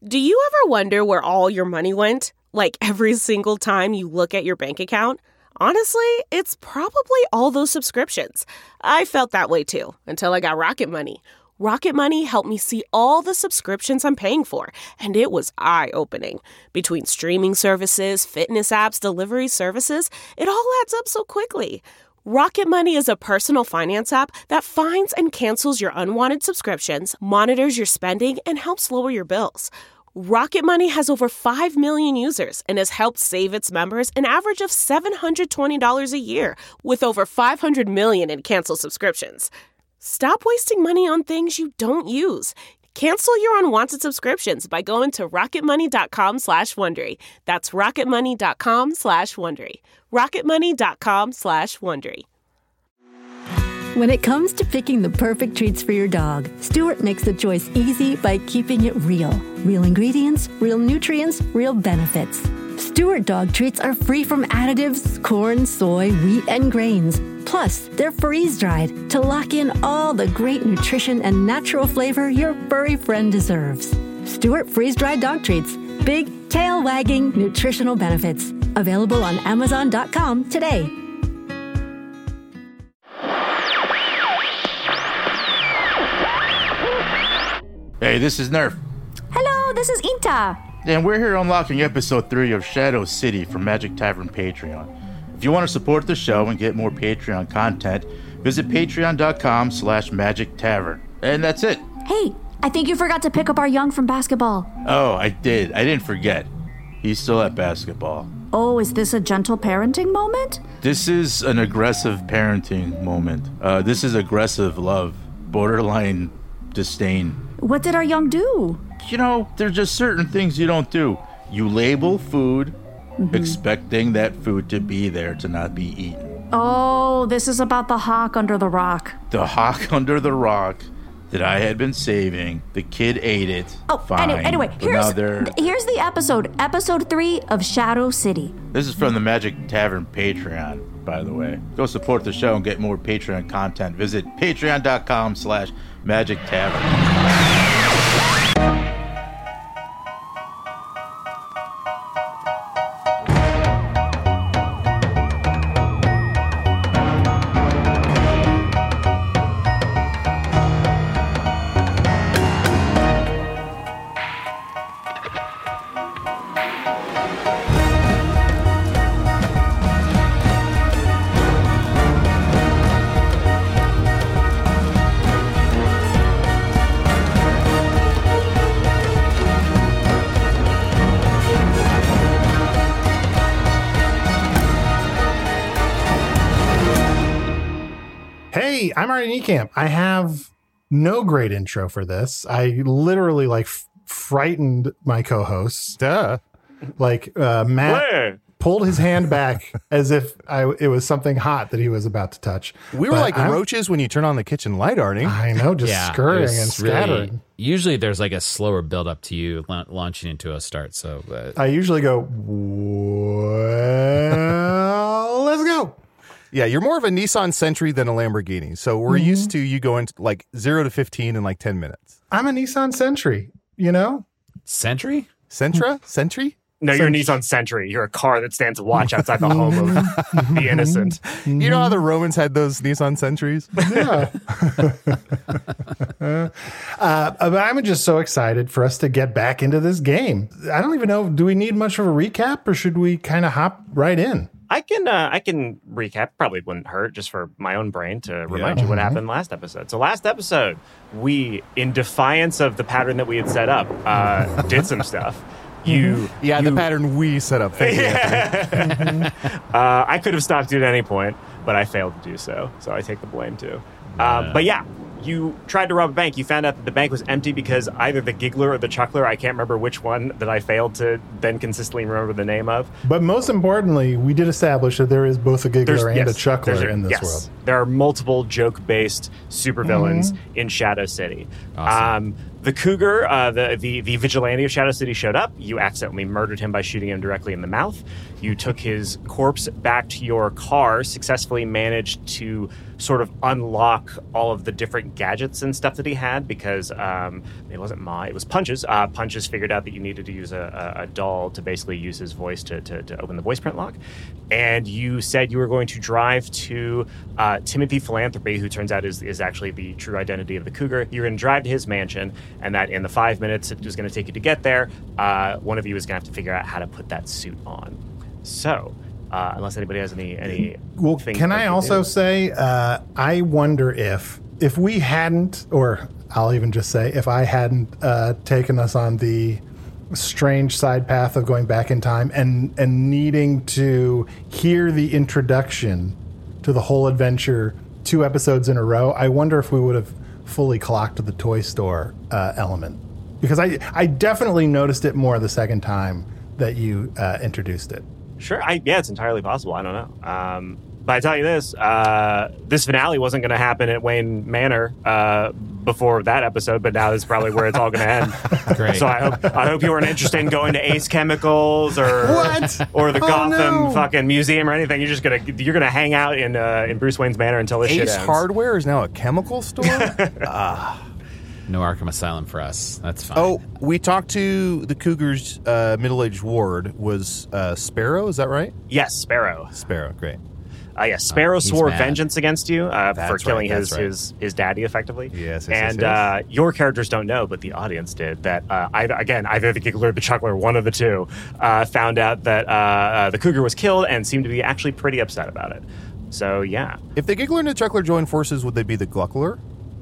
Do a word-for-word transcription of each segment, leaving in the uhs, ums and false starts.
Do you ever wonder where all your money went? Like every single time you look at your bank account? Honestly, it's probably all those subscriptions. I felt that way too, until I got Rocket Money. Rocket Money helped me see all the subscriptions I'm paying for, and it was eye-opening. Between streaming services, fitness apps, delivery services, it all adds up so quickly. Rocket Money is a personal finance app that finds and cancels your unwanted subscriptions, monitors your spending, and helps lower your bills. Rocket Money has over five million users and has helped save its members an average of seven hundred twenty dollars a year, with over five hundred million in canceled subscriptions. Stop wasting money on things you don't use. Cancel your unwanted subscriptions by going to rocketmoney.com slash Wondery. That's rocketmoney.com slash Wondery. rocketmoney.com slash Wondery. When it comes to picking the perfect treats for your dog, Stewart makes the choice easy by keeping it real. Real ingredients, real nutrients, real benefits. Stewart dog treats are free from additives, corn, soy, wheat, and grains. Plus, they're freeze-dried to lock in all the great nutrition and natural flavor your furry friend deserves. Stewart freeze-dried dog treats. Big, tail-wagging nutritional benefits. Available on amazon dot com today. Hey, this is Nerf. Hello, this is Inta. And we're here unlocking episode three of Shadow City from Magic Tavern Patreon. If you want to support the show and get more Patreon content, visit patreon.com slash magic tavern. And that's it. Hey, I think you forgot to pick up our young from basketball. Oh, I did. I didn't forget. He's still at basketball. Oh, is this a gentle parenting moment? This is an aggressive parenting moment. Uh, this is aggressive love, borderline disdain. What did our young do? You know, there's just certain things you don't do. You label food, mm-hmm. expecting that food to be there to not be eaten. Oh, this is about the hawk under the rock. The hawk under the rock that I had been saving. The kid ate it. Oh, fine. Anyway, anyway here's, here's the episode. Episode three of Shadow City. This is from the Magic Tavern Patreon, by the way. Go support the show and get more Patreon content. Visit patreon.com slash magic tavern. I'm Artie Niekamp. I have no great intro for this. I literally like f- frightened my co-hosts. Duh. Like uh, Matt Where? pulled his hand back as if I, it was something hot that he was about to touch. We were but like I'm, roaches when you turn on the kitchen light, Artie. I know, just yeah, scurrying and scattering. Really, usually there's like a slower build up to you la- launching into a start. So uh, I usually go, well, let's go. Yeah, you're more of a Nissan Sentra than a Lamborghini. So we're mm-hmm. used to you going like zero to fifteen in like ten minutes. I'm a Nissan Sentra, you know? Sentra? Sentra? Sentra? No, you're a Nissan Sentra. You're a car that stands watch outside the home of the innocent. You know how the Romans had those Nissan Sentries? Yeah. uh, but I'm just so excited for us to get back into this game. I don't even know, do we need much of a recap or should we kind of hop right in? I can uh, I can recap. Probably wouldn't hurt just for my own brain to remind yeah. you what happened last episode. So last episode, we, in defiance of the pattern that we had set up, uh, did some stuff. You, yeah, you, the pattern we set up. Thank yeah. uh, I could have stopped you at any point, but I failed to do so. So I take the blame too. Yeah. Um, but yeah. You tried to rob a bank. You found out that the bank was empty because either the Giggler or the Chuckler, I can't remember which one that I failed to then consistently remember the name of. But most importantly, we did establish that there is both a Giggler There's, and yes, a Chuckler a, in this yes. world. There are multiple joke-based supervillains mm-hmm. in Shadow City. Awesome. Um, The cougar, uh, the, the the vigilante of Shadow City showed up. You accidentally murdered him by shooting him directly in the mouth. You took his corpse back to your car, successfully managed to sort of unlock all of the different gadgets and stuff that he had because um, it wasn't Ma, it was Punches. Uh, Punches figured out that you needed to use a, a, a doll to basically use his voice to, to, to open the voice print lock. And you said you were going to drive to uh, Timothy Philanthropy, who turns out is, is actually the true identity of the cougar. You're going to drive to his mansion, and that in the five minutes it was going to take you to get there, uh, one of you is going to have to figure out how to put that suit on. So... Uh, unless anybody has any any. Well, can I also do. say uh, I wonder if if we hadn't, or I'll even just say if I hadn't uh, taken us on the strange side path of going back in time and and needing to hear the introduction to the whole adventure two episodes in a row, I wonder if we would have fully clocked the toy store uh, element, because I I definitely noticed it more the second time that you uh, introduced it. Sure. I, yeah, it's entirely possible. I don't know. Um, but I tell you this, uh, this finale wasn't going to happen at Wayne Manor uh, before that episode, but now this is probably where it's all going to end. Great. So I hope I hope you weren't interested in going to Ace Chemicals or what? or the oh, Gotham no. fucking museum or anything. You're just gonna you're gonna hang out in uh, in Bruce Wayne's Manor until this Ace shit ends. Hardware is now a chemical store? Ah. No Arkham Asylum for us. That's fine. Oh, we talked to the Cougar's uh, middle-aged ward. Was uh, Sparrow, is that right? Yes, Sparrow. Sparrow, great. Uh, yeah, Sparrow Oh, swore mad. vengeance against you uh, for That's killing right, his, that's right. his his daddy, effectively. Yes, yes, and yes, yes. Uh, your characters don't know, but the audience did. That uh, either, again, either the Giggler or the Chuckler, one of the two, uh, found out that uh, uh, the Cougar was killed and seemed to be actually pretty upset about it. So yeah, If the Giggler and the Chuckler joined forces, would they be the Gluckler?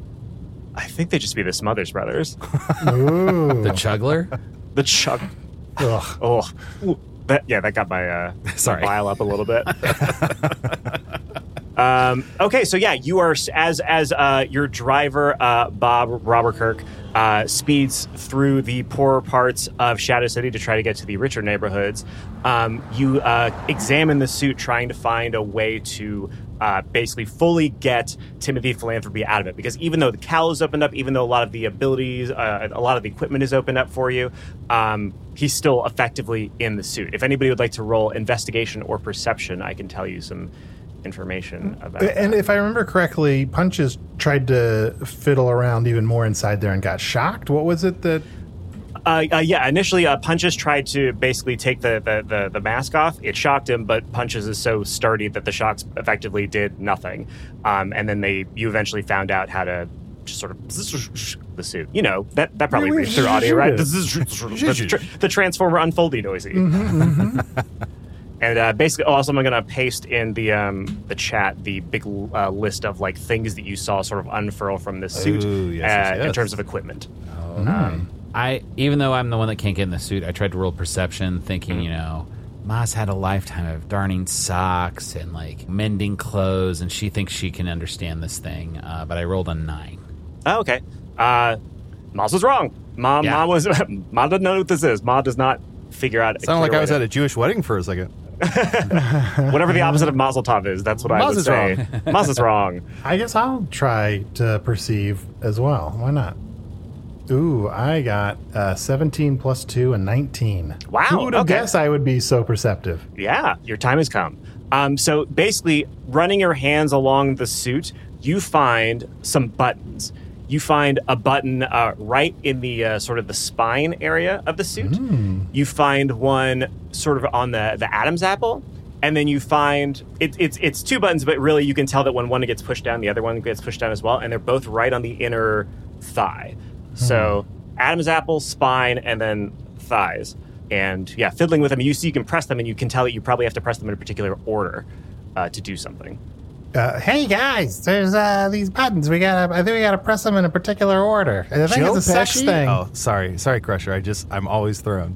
I think they'd just be the Smothers Brothers. Ooh. The Chuggler? The Chuck. Ugh. Oh, Ooh, that yeah, that got my uh, Sorry. my bile up a little bit. um, okay, so yeah, you are as as uh, your driver, uh, Bob Robert Kirk, uh, speeds through the poorer parts of Shadow City to try to get to the richer neighborhoods. Um, you uh, examine the suit, trying to find a way to uh, basically fully get Timothy Philanthropy out of it. Because even though the cowl is opened up, even though a lot of the abilities, uh, a lot of the equipment is opened up for you, um, he's still effectively in the suit. If anybody would like to roll investigation or perception, I can tell you some information about And that. if I remember correctly, Punches tried to fiddle around even more inside there and got shocked. What was it that... Uh, uh, yeah, initially uh, Punches tried to basically take the, the, the, the mask off. It shocked him, but Punches is so sturdy that the shocks effectively did nothing. Um, and then they you eventually found out how to just sort of the suit. You know, that, that probably reads through audio, right? the, tra- the Transformer unfolding noisy. Mm-hmm, mm-hmm. And uh, basically, also I'm going to paste in the um, the chat the big uh, list of like things that you saw sort of unfurl from this suit Ooh, yes, uh, yes, yes. in terms of equipment. Oh. Um, I even though I'm the one that can't get in the suit, I tried to roll perception, thinking, Mm-hmm. you know, Ma's had a lifetime of darning socks and like mending clothes, and she thinks she can understand this thing. Uh, but I rolled a nine. Oh, okay. Uh, Maz was wrong. Ma, Yeah. Ma was Ma doesn't know what this is. Ma does not figure out. Sounded like I was at a Jewish wedding for a second. Whatever the opposite of Mazel Tov is, that's what I Maz would is say. wrong. Maz is wrong. I guess I'll try to perceive as well. Why not? Ooh, I got uh, seventeen plus two and nineteen. Wow, Who would have okay. guessed I would be so perceptive? Yeah, your time has come. Um, so basically, running your hands along the suit, you find some buttons. You find a button uh, right in the uh, sort of the spine area of the suit. Mm. You find one sort of on the, the Adam's apple. And then you find it, it's it's two buttons, but really you can tell that when one gets pushed down, the other one gets pushed down as well. And they're both right on the inner thigh. So Adam's apple, spine, and then thighs. And yeah, fiddling with them, you see you can press them, and you can tell that you probably have to press them in a particular order uh, to do something. Uh, hey guys, there's uh, these buttons. We gotta. I think we gotta press them in a particular order. I think Joe it's a sex Pesci? thing. Oh, sorry. Sorry, Crusher. I just, I'm always thrown.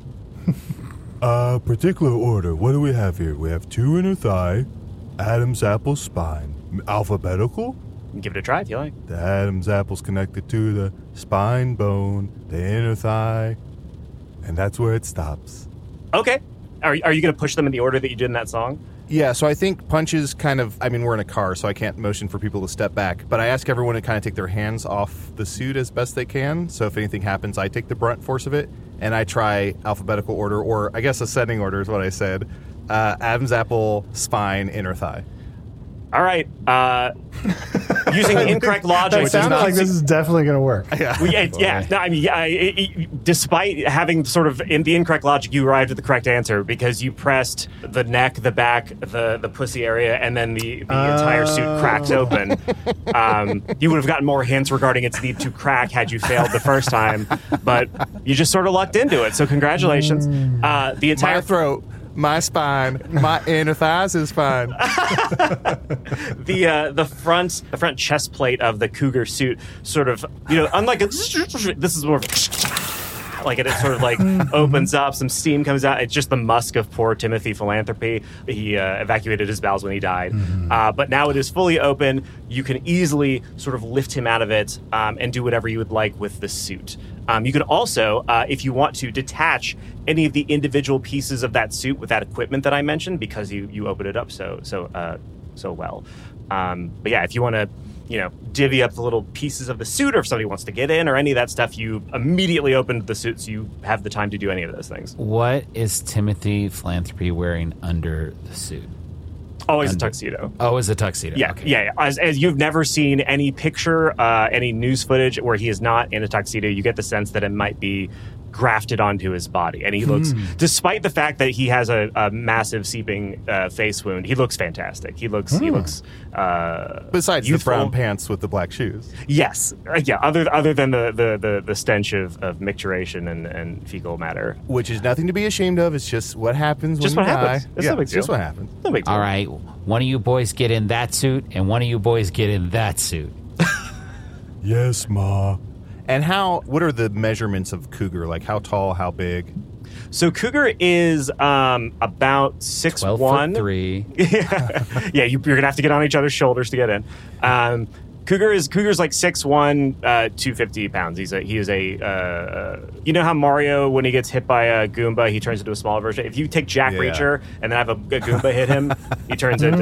uh, particular order. What do we have here? We have two inner thigh, Adam's apple spine. Alphabetical? You can give it a try if you like. The Adam's apple's connected to the spine bone, the inner thigh, and that's where it stops. Okay. Are, are you going to push them in the order that you did in that song? Yeah, so I think Punch is kind of, I mean, we're in a car, so I can't motion for people to step back, but I ask everyone to kind of take their hands off the suit as best they can, so if anything happens, I take the brunt force of it, and I try alphabetical order, or I guess ascending order is what I said. Uh, Adam's apple, spine, inner thigh. All right. Uh, using incorrect logic. It sounds like this is definitely going to work. Yeah. Well, yeah, yeah. No, I mean, yeah, it, it, despite having sort of in the incorrect logic, you arrived at the correct answer because you pressed the neck, the back, the, the pussy area, and then the, the uh... entire suit cracked open. Um, you would have gotten more hints regarding its need to crack had you failed the first time, but you just sort of lucked into it. So congratulations. Uh, the entire My throat. My spine, my inner thighs is fine. the uh, the front the front chest plate of the cougar suit sort of, you know, unlike a, this is more of a, like it, it sort of like opens up, some steam comes out. It's just the musk of poor Timothy Philanthropy. He uh, evacuated his bowels when he died, mm-hmm. uh, but now it is fully open. You can easily sort of lift him out of it um, and do whatever you would like with the suit. Um, you can also, uh, if you want to, detach any of the individual pieces of that suit with that equipment that I mentioned, because you, you open it up so so uh, so well. Um, but yeah, if you want to, you know, divvy up the little pieces of the suit, or if somebody wants to get in, or any of that stuff, you immediately open the suit, so you have the time to do any of those things. What is Timothy Philanthropy wearing under the suit? Oh, he's a tuxedo. Oh, it's a tuxedo. Yeah, okay. yeah. yeah. As, as you've never seen any picture, uh, any news footage where he is not in a tuxedo, you get the sense that it might be grafted onto his body. And he looks, Hmm. despite the fact that he has a, a massive seeping uh, face wound, he looks fantastic. He looks, he looks. Uh, Besides youthful. the brown pants with the black shoes. Yes, uh, yeah. Other other than the the, the, the stench of, of micturation and, and fecal matter, which is nothing to be ashamed of. It's just what happens. Just when what you happens. Die. It's yeah, no big it's deal. just what happens. No big deal. All right, one of you boys get in that suit, and one of you boys get in that suit. Yes, Ma. And how? What are the measurements of cougar? Like how tall? How big? So cougar is um, about six Twelve one. foot three. yeah, yeah. You, you're gonna have to get on each other's shoulders to get in. Um, cougar is cougar's like six one, uh, two fifty pounds. He's a he is a. Uh, you know how Mario, when he gets hit by a Goomba, he turns into a smaller version. If you take Jack Yeah. Reacher and then have a, a Goomba hit him, he turns into.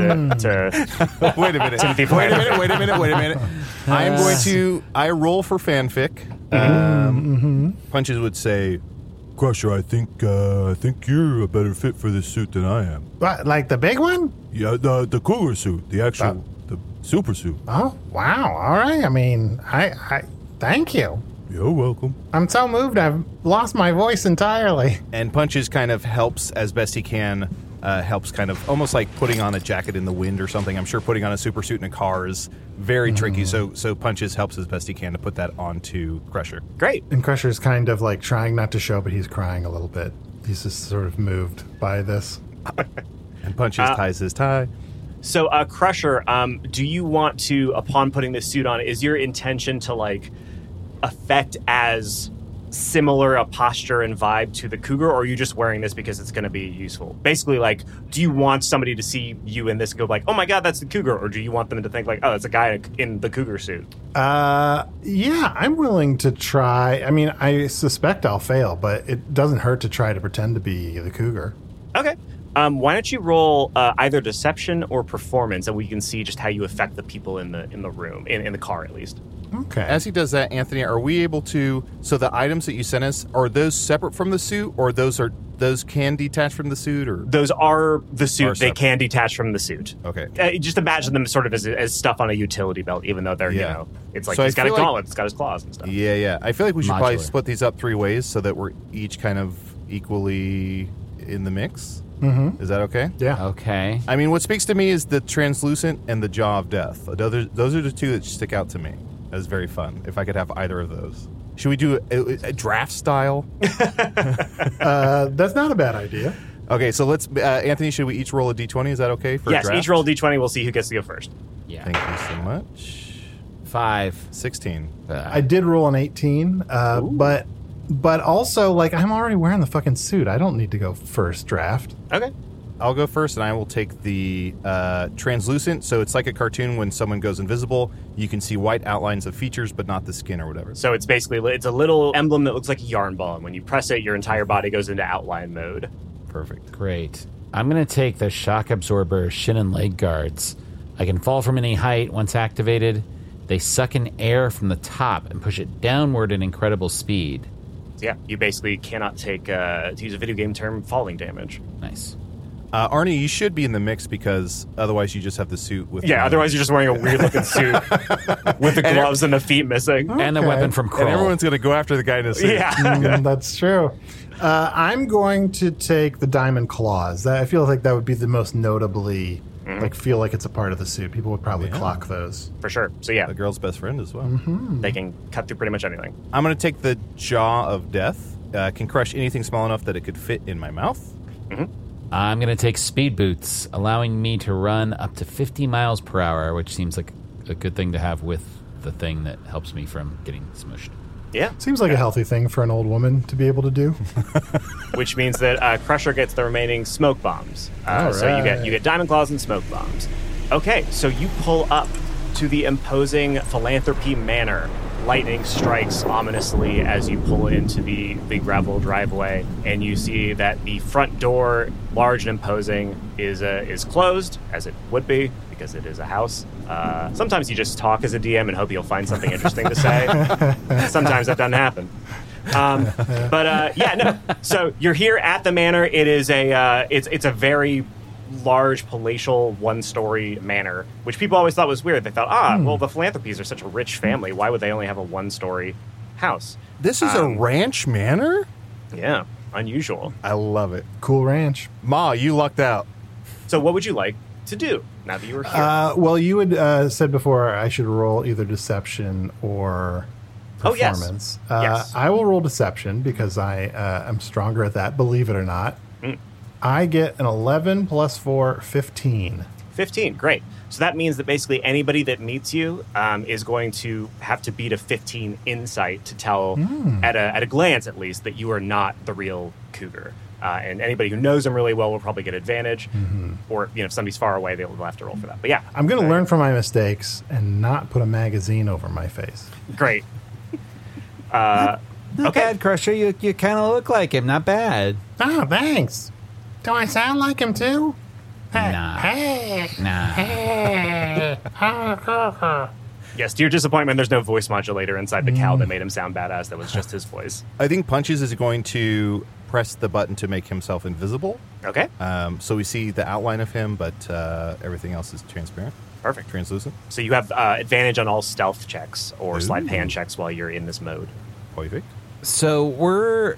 to, Wait a minute. Timothy wait a Philanthropy. minute. Wait a minute. Wait a minute. I am going to. I roll for fanfic. Um, Mm-hmm. Punches would say, "Crusher, I think uh, I think you're a better fit for this suit than I am." What, like the big one? Yeah, the the cougar suit, the actual, Uh, the super suit. Oh, wow. All right. I mean, I, I thank you. You're welcome. I'm so moved I've lost my voice entirely. And Punches kind of helps as best he can. Uh, helps kind of almost like putting on a jacket in the wind or something. I'm sure putting on a super suit in a car is very Mm. tricky. So so Punches helps as best he can to put that onto Crusher. Great. And Crusher's kind of like trying not to show, but he's crying a little bit. He's just sort of moved by this. And Punches Uh, ties his tie. So, uh, Crusher, um, do you want to, upon putting this suit on, is your intention to like affect as similar a posture and vibe to the cougar, or are you just wearing this because it's going to be useful? Basically, like, do you want somebody to see you in this and go like, oh my god, that's the cougar, or do you want them to think like, oh, it's a guy in the cougar suit? Uh, yeah, I'm willing to try. I mean, I suspect I'll fail, but it doesn't hurt to try to pretend to be the cougar. Okay. Um, why don't you roll uh, either deception or performance, and we can see just how you affect the people in the in the room, in, in the car at least. Okay. As he does that, Anthony, are we able to? So the items that you sent us, are those separate from the suit, or those are those can detach from the suit, or Those are the suit. Are They separate. can detach from the suit. Okay. Uh, just imagine them sort of as, as stuff on a utility belt, even though they're, Yeah. you know, it's like So I he's got a feel like- gauntlet, it's got his claws and stuff. Yeah, yeah. I feel like we should probably Modular. split these up three ways so that we're each kind of equally in the mix. Mm-hmm. Is that okay? Yeah. Okay. I mean, what speaks to me is the translucent and the jaw of death. Those, those are the two that stick out to me as very fun. If I could have either of those. Should we do a, a draft style? Uh, that's not a bad idea. Okay, so let's, uh, Anthony, should we each roll a d twenty? Is that okay for a Yes, draft? each roll d twenty, we'll see who gets to go first. Yeah. Thank you so much. Five. sixteen. Uh, I did roll an eighteen, uh, but but also, like, I'm already wearing the fucking suit. I don't need to go first draft. Okay. I'll go first, and I will take the uh, translucent. So it's like a cartoon when someone goes invisible. You can see white outlines of features, but not the skin or whatever. So it's basically, it's a little emblem that looks like a yarn ball, and when you press it, your entire body goes into outline mode. Perfect. Great. I'm going to take the shock absorber shin and leg guards. I can fall from any height once activated. They suck in air from the top and push it downward at incredible speed. So yeah, you basically cannot take, uh, to use a video game term, falling damage. Nice. Uh, Arnie, you should be in the mix because otherwise you just have the suit with... Yeah, otherwise you're just wearing a weird-looking suit with the gloves and, and the feet missing. Okay. And the weapon from Kroll. And everyone's going to go after the guy in the suit. Yeah. mm, that's true. Uh, I'm going to take the diamond claws. That, I feel like that would be the most notably... Mm-hmm. Like, feel like it's a part of the suit. People would probably yeah. clock those. For sure. So, yeah. The girl's best friend as well. Mm-hmm. They can cut through pretty much anything. I'm going to take the Jaw of Death. Uh, can crush anything small enough that it could fit in my mouth. Mm-hmm. I'm going to take Speed Boots, allowing me to run up to fifty miles per hour, which seems like a good thing to have with the thing that helps me from getting smushed. Yeah. Seems like yeah. a healthy thing for an old woman to be able to do. Which means that uh, Crusher gets the remaining smoke bombs. Uh, All so right. you get you get Diamond Claws and smoke bombs. Okay, so you pull up to the imposing Philanthropy Manor. Lightning strikes ominously as you pull into the, the gravel driveway, and you see that the front door, large and imposing, is uh, is closed, as it would be, because it is a house. Uh, sometimes you just talk as a D M and hope you'll find something interesting to say. Sometimes that doesn't happen. Um, but uh, yeah, no. So you're here at the manor. It is a uh, it's it's a very large palatial one-story manor, which people always thought was weird. They thought, ah, hmm. well, the Philanthropies are such a rich family. Why would they only have a one-story house? This is um, a ranch manor? Yeah, unusual. I love it. Cool ranch. Ma, you lucked out. So what would you like to do now that you were here? Uh, well, you had uh, said before I should roll either deception or performance. Oh, yes. Uh, yes. I will roll deception because I uh, am stronger at that, believe it or not. Mm. I get an eleven plus four, fifteen. fifteen, great. So that means that basically anybody that meets you um, is going to have to beat a fifteen insight to tell, mm. at, a, at a glance at least, that you are not the real cougar. Uh, and anybody who knows them really well will probably get advantage. Mm-hmm. Or, you know, if somebody's far away, they'll have to roll for that. But yeah. I'm going to learn from my mistakes and not put a magazine over my face. Great. Uh, not okay. bad, Crusher. You, you kind of look like him. Not bad. Oh, thanks. Do I sound like him too? Nah. Hey. Nah. Hey. Yes, to your disappointment, there's no voice modulator inside the mm. cow that made him sound badass. That was just his voice. I think Punches is going to press the button to make himself invisible. Okay. Um, so we see the outline of him, but uh, everything else is transparent. Perfect. Translucent. So you have uh, advantage on all stealth checks or Ooh. sleight of hand checks while you're in this mode. Perfect. So we're...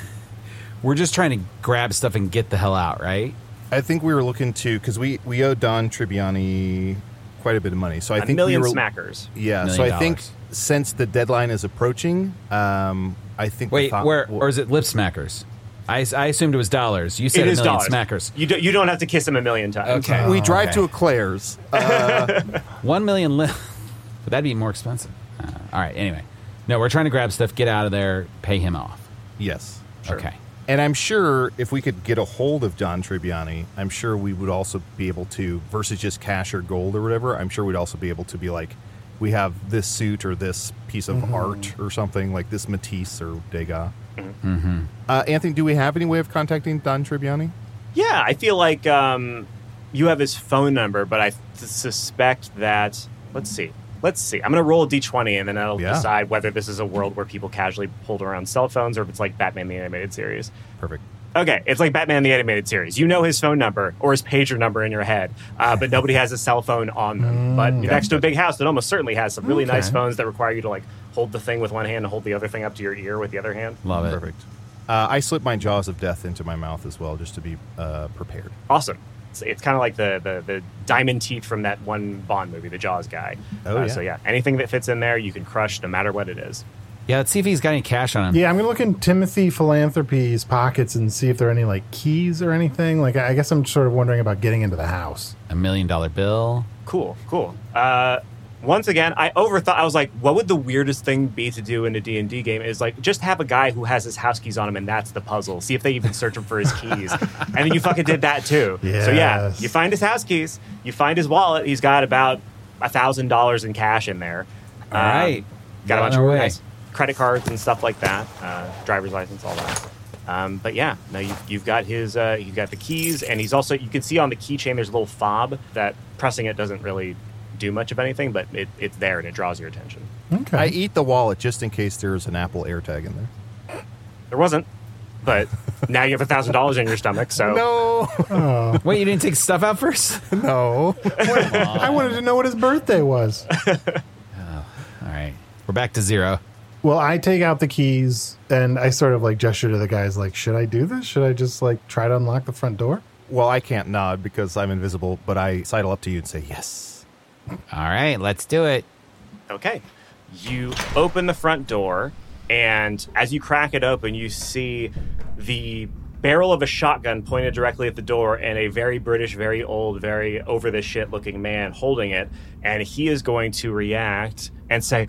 We're just trying to grab stuff and get the hell out, right? I think we were looking to, because we, we owe Don Tribbiani quite a bit of money. So I a think million we were, smackers. Yeah, million so I dollars. think since the deadline is approaching, um, I think... Wait, thought, where, well, or is it lip smackers? I, I assumed it was dollars. You said it a is million dollars. smackers. You, do, you don't have to kiss him a million times. Okay. We drive okay. to a Claire's. Uh, One million lip. But that'd be more expensive. Uh, all right, anyway. No, we're trying to grab stuff, get out of there, pay him off. yes. Sure. Okay. And I'm sure if we could get a hold of Don Tribbiani, I'm sure we would also be able to, versus just cash or gold or whatever, I'm sure we'd also be able to be like, we have this suit or this piece of mm-hmm. art or something, like this Matisse or Degas. Mm-hmm. Uh, Anthony, do we have any way of contacting Don Tribbiani? Yeah, I feel like um, you have his phone number, but I th- suspect that... Let's see. Let's see. I'm going to roll a d twenty, and then I'll yeah. decide whether this is a world where people casually pulled around cell phones or if it's like Batman the Animated Series. Perfect. Okay, it's like Batman the Animated Series. You know his phone number or his pager number in your head, uh, but nobody has a cell phone on them. Mm, but yeah. next to a big house that almost certainly has some really Okay. nice phones that require you to like hold the thing with one hand and hold the other thing up to your ear with the other hand. Love it. Perfect. Uh, I slip my Jaws of Death into my mouth as well, just to be uh, prepared. Awesome. It's, it's kind of like the, the the diamond teeth from that one Bond movie, the Jaws guy. Oh, uh, yeah. So yeah, anything that fits in there, you can crush no matter what it is. Yeah, let's see if he's got any cash on him. Yeah, I'm going to look in Timothy Philanthropy's pockets and see if there are any, like, keys or anything. Like, I guess I'm sort of wondering about getting into the house. A million dollar bill. Cool, cool. Uh, once again, I overthought. I was like, what would the weirdest thing be to do in a D and D game? Is like, just have a guy who has his house keys on him, and that's the puzzle. See if they even search him for his keys. And then you fucking did that, too. Yes. So, yeah, you find his house keys. You find his wallet. He's got about one thousand dollars in cash in there. All right. Got a On bunch our of way. nice credit cards and stuff like that. Uh, driver's license, all that. Um, but yeah, no, you've, you've got his, uh, you've got the keys, and he's also, you can see on the keychain there's a little fob that pressing it doesn't really do much of anything, but it, it's there and it draws your attention. Okay. I eat the wallet just in case there's an Apple AirTag in there. There wasn't, but now you have a thousand dollars in your stomach. So no. Oh. Wait, you didn't take stuff out first? No. I wanted to know what his birthday was. Oh, all right, we're back to zero. Well, I take out the keys and I sort of like gesture to the guys like, should I do this? Should I just like try to unlock the front door? Well, I can't nod because I'm invisible, but I sidle up to you and say yes. All right, let's do it. Okay. You open the front door, and as you crack it open, you see the barrel of a shotgun pointed directly at the door and a very British, very old, very over-the-shit looking man holding it, and he is going to react and say,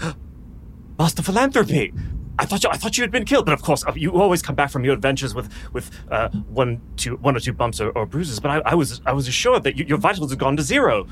Master Philanthropy, I thought you, I thought you had been killed, but of course you always come back from your adventures with with uh, one, two, one or two bumps or, or bruises. But I, I was I was assured that you, your vitals had gone to zero.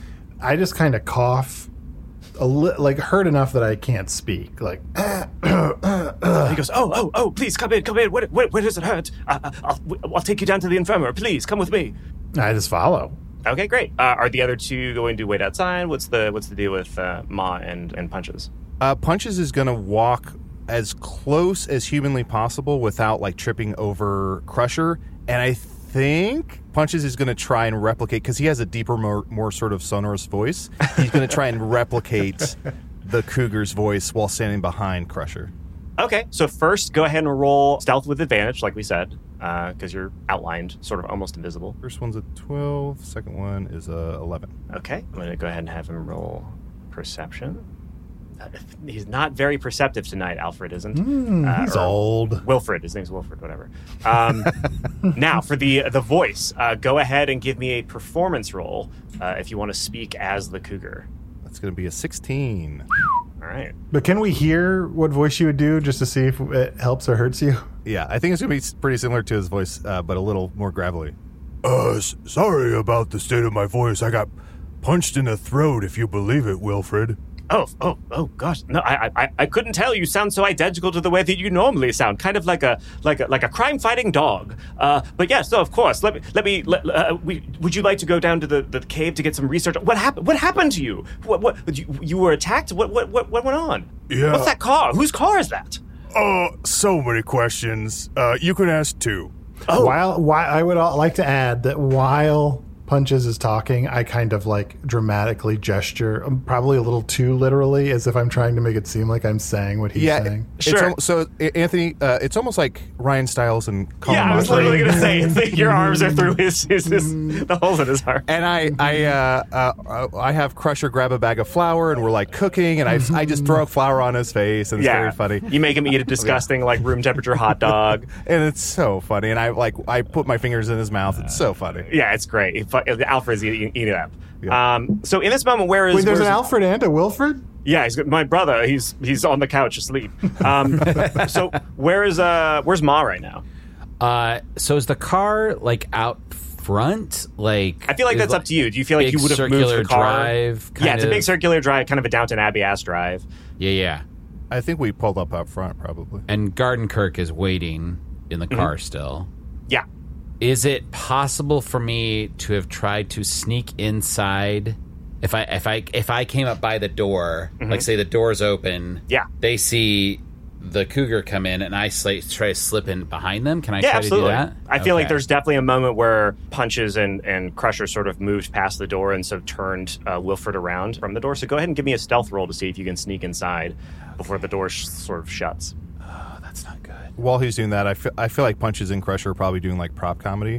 I just kind of cough, a li- like hurt enough that I can't speak. Like uh, uh, uh, uh. He goes, oh oh oh, please come in, come in. Where, where, where does it hurt? Uh, I'll, I'll take you down to the infirmary. Please come with me. I just follow. Okay, great. Uh, are the other two going to wait outside? What's the what's the deal with uh, Ma and and Punches? Uh, Punches is going to walk as close as humanly possible without like tripping over Crusher, and I think Punches is going to try and replicate, because he has a deeper, more, more sort of sonorous voice. He's going to try and replicate the Cougar's voice while standing behind Crusher. Okay, so first go ahead and roll stealth with advantage, like we said, because uh, you're outlined, sort of almost invisible. First one's a twelve, second one is a eleven. Okay, I'm going to go ahead and have him roll perception. Uh, he's not very perceptive tonight, Alfred isn't. Mm, uh, he's old. Wilfred, his name's Wilfred, whatever. Um, now, for the the voice, uh, go ahead and give me a performance roll uh, if you want to speak as the Cougar. That's going to be a sixteen. All right. But can we hear what voice you would do just to see if it helps or hurts you? Yeah, I think it's going to be pretty similar to his voice, uh, but a little more gravelly. Uh, s- sorry about the state of my voice. I got punched in the throat, if you believe it, Wilfred. Oh, oh, oh, gosh! No, I, I, I couldn't tell. You sound so identical to the way that you normally sound, kind of like a, like a, like a crime-fighting dog. Uh, but yes, no, of course. Let me, let me. Let, uh, we, would you like to go down to the, the cave to get some research? What happened? What happened to you? What, what? You, you were attacked? What, what, what, what went on? Yeah. What's that car? Whose car is that? Oh, uh, so many questions. Uh, you can ask two. Oh, While, while I would like to add that while Punches is talking, I kind of like dramatically gesture, um, probably a little too literally, as if I'm trying to make it seem like I'm saying what he's yeah, saying. It's Sure. al- so, I- Anthony, uh, it's almost like Ryan Stiles and Colin yeah. I was Mosley. literally going to say, it's like your arms are through his, his, his the holes in his heart. And I, I, uh, uh, I have Crusher grab a bag of flour, and we're like cooking, and I, I just throw flour on his face, and it's Yeah, very funny. You make him eat a disgusting, like room temperature hot dog. And it's so funny, and I like I put my fingers in his mouth. It's so funny. Yeah, it's great. It, fu- Alfred's eating, eating it up. Yeah. Um, so in this moment, where is Wait, there's an where's- Alfred and a Wilfred? Yeah, he's got, my brother. He's he's on the couch asleep. Um, so where is uh where's Ma right now? Uh, so is the car like out front? Like I feel like is that's like up to you. Do you feel like big you would have moved circular the car? drive? Yeah, kind it's a big of? circular drive, kind of a Downton Abbey ass drive. Yeah, yeah. I think we pulled up out front, probably. And Garden Kirk is waiting in the car still. Yeah. Is it possible for me to have tried to sneak inside? If I if I if I came up by the door, like say the door's open, Yeah. they see the Cougar come in, and I sli- try to slip in behind them. Can I Yeah, try absolutely. to do that? I feel like Okay. there's definitely a moment where Punches and, and Crusher sort of moved past the door and sort of turned uh, Wilfred around from the door. So go ahead and give me a stealth roll to see if you can sneak inside before the door sh- sort of shuts. Oh, that's not good. While he's doing that, I feel, I feel like Punches and Crusher are probably doing like prop comedy.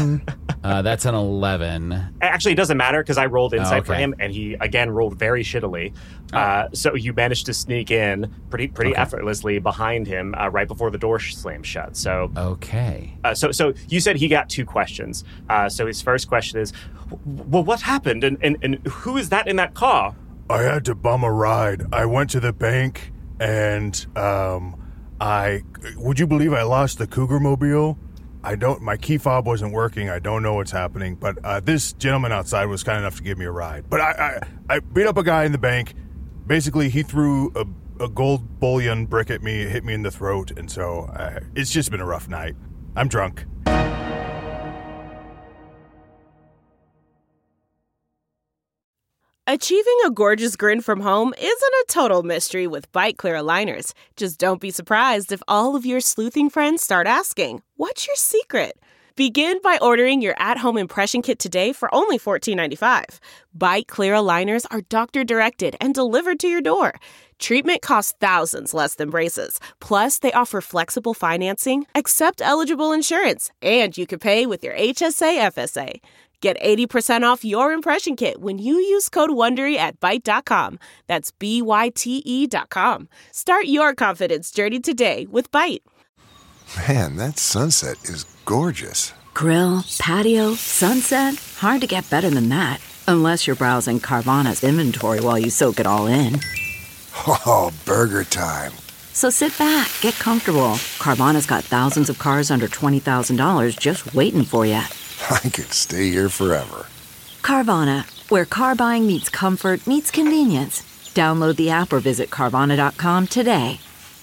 Uh, that's an eleven. Actually, it doesn't matter because I rolled insight Oh, for okay. him, and he again rolled very shittily. Uh, so you managed to sneak in pretty pretty Okay. effortlessly behind him uh, right before the door slammed shut. So, Okay. uh, so so you said he got two questions. Uh, so his first question is, "W- well, what happened, and, and and who is that in that car? I had to bum a ride. I went to the bank, and um, I would you believe I lost the Cougar Mobile? I don't. My key fob wasn't working. I don't know what's happening. But uh, this gentleman outside was kind enough to give me a ride. But I, I, I beat up a guy in the bank. Basically, he threw a, a gold bullion brick at me, hit me in the throat, and so uh, it's just been a rough night. I'm drunk. Achieving a gorgeous grin from home isn't a total mystery with Byte Clear aligners. Just don't be surprised if all of your sleuthing friends start asking, "What's your secret?" Begin by ordering your at-home impression kit today for only fourteen ninety-five. Byte Clear aligners are doctor-directed and delivered to your door. Treatment costs thousands less than braces. Plus, they offer flexible financing, accept eligible insurance, and you can pay with your H S A F S A. Get eighty percent off your impression kit when you use code WONDERY at byte dot com. That's B Y T E dot com. Start your confidence journey today with Byte. Man, that sunset is gorgeous. Grill, patio, sunset. Hard to get better than that. Unless you're browsing Carvana's inventory while you soak it all in. Oh, burger time. So sit back, get comfortable. Carvana's got thousands of cars under twenty thousand dollars just waiting for you. I could stay here forever. Carvana, where car buying meets comfort, meets convenience. Download the app or visit Carvana dot com today.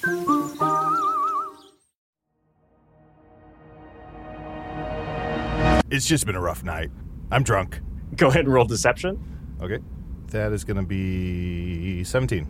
It's just been a rough night. I'm drunk. Go ahead and roll deception. Okay. That is going to be seventeen.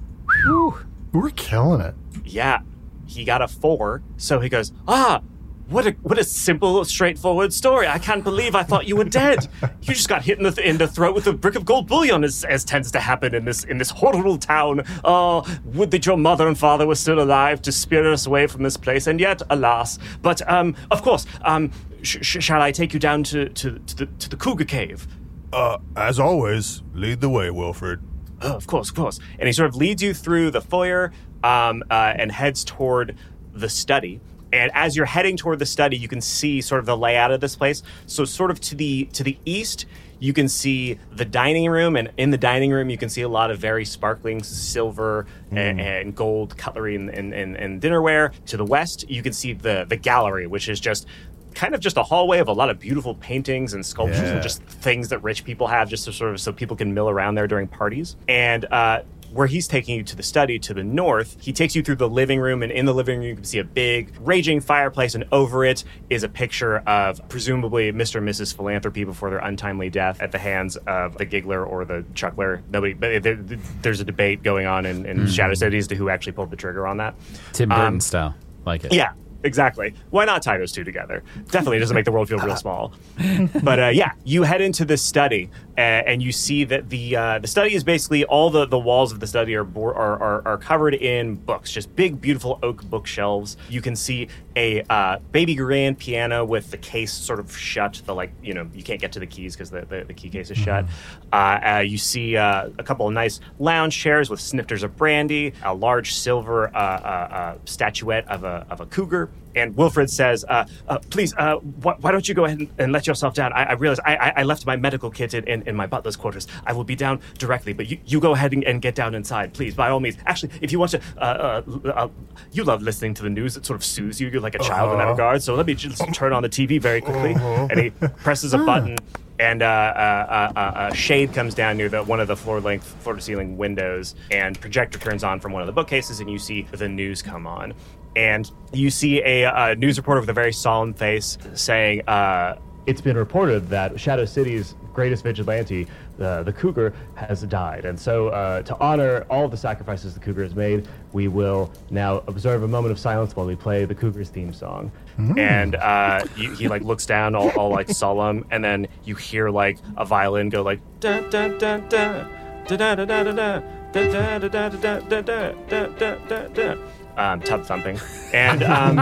Whew. We're killing it. Yeah. He got a four, so he goes, ah, what a what a simple, straightforward story. I can't believe I thought you were dead. You just got hit in the th- in the throat with a brick of gold bullion, as, as tends to happen in this in this horrible town. Oh, would that your mother and father were still alive to spirit us away from this place, and yet, alas. But, um, of course, um, sh- sh- shall I take you down to, to, to, the, to the Cougar Cave? Uh, as always, lead the way, Wilfred. Oh, of course, of course. And he sort of leads you through the foyer um, uh, and heads toward the study. And as you're heading toward the study, you can see sort of the layout of this place. So sort of to the to the east, you can see the dining room. And in the dining room, you can see a lot of very sparkling silver mm. and, and gold cutlery and, and, and, and dinnerware. To the west, you can see the, the gallery, which is just kind of just a hallway of a lot of beautiful paintings and sculptures yeah. and just things that rich people have just to sort of so people can mill around there during parties. And uh, where he's taking you to the study to the north, he takes you through the living room, and in the living room you can see a big raging fireplace, and over it is a picture of presumably Mister and Missus Philanthropy before their untimely death at the hands of the Giggler or the Chuckler. Nobody, but there, there's a debate going on in, in mm. Shadow City as to who actually pulled the trigger on that. Tim Burton um, style, like it. Yeah. Exactly. Why not tie those two together? Definitely doesn't make the world feel real small. But uh, yeah, you head into this study, uh, and you see that the uh, the study is basically all the, the walls of the study are, bo- are are are covered in books, just big, beautiful oak bookshelves. You can see a uh, baby grand piano with the case sort of shut. The like, you know, you can't get to the keys because the, the, the key case is shut. Mm-hmm. Uh, uh, you see uh, a couple of nice lounge chairs with snifters of brandy, a large silver uh, uh, uh, statuette of a of a cougar. And Wilfred says, uh, uh, please, uh, wh- why don't you go ahead and, and let yourself down? I, I realize I, I, I left my medical kit in, in, in my butler's quarters. I will be down directly, but you, you go ahead and, and get down inside, please, by all means. Actually, if you want to, uh, uh, uh, you love listening to the news. It sort of soothes you. You're like a child uh-huh. in that regard. So let me just turn on the T V very quickly. Uh-huh. And he presses a button. And uh, uh, uh, uh, a shade comes down near the, one of the floor-length, floor-to-ceiling windows, and projector turns on from one of the bookcases, and you see the news come on. And you see a, a news reporter with a very solemn face saying, uh, it's been reported that Shadow City's greatest vigilante, the, the Cougar, has died. And so uh, to honor all of the sacrifices the Cougar has made, we will now observe a moment of silence while we play the Cougar's theme song. Mm. And uh, he, he like looks down all, all like solemn, and then you hear like a violin go like da da da da da da da da da da da da da da da da da da da. Um, tub thumping, and um,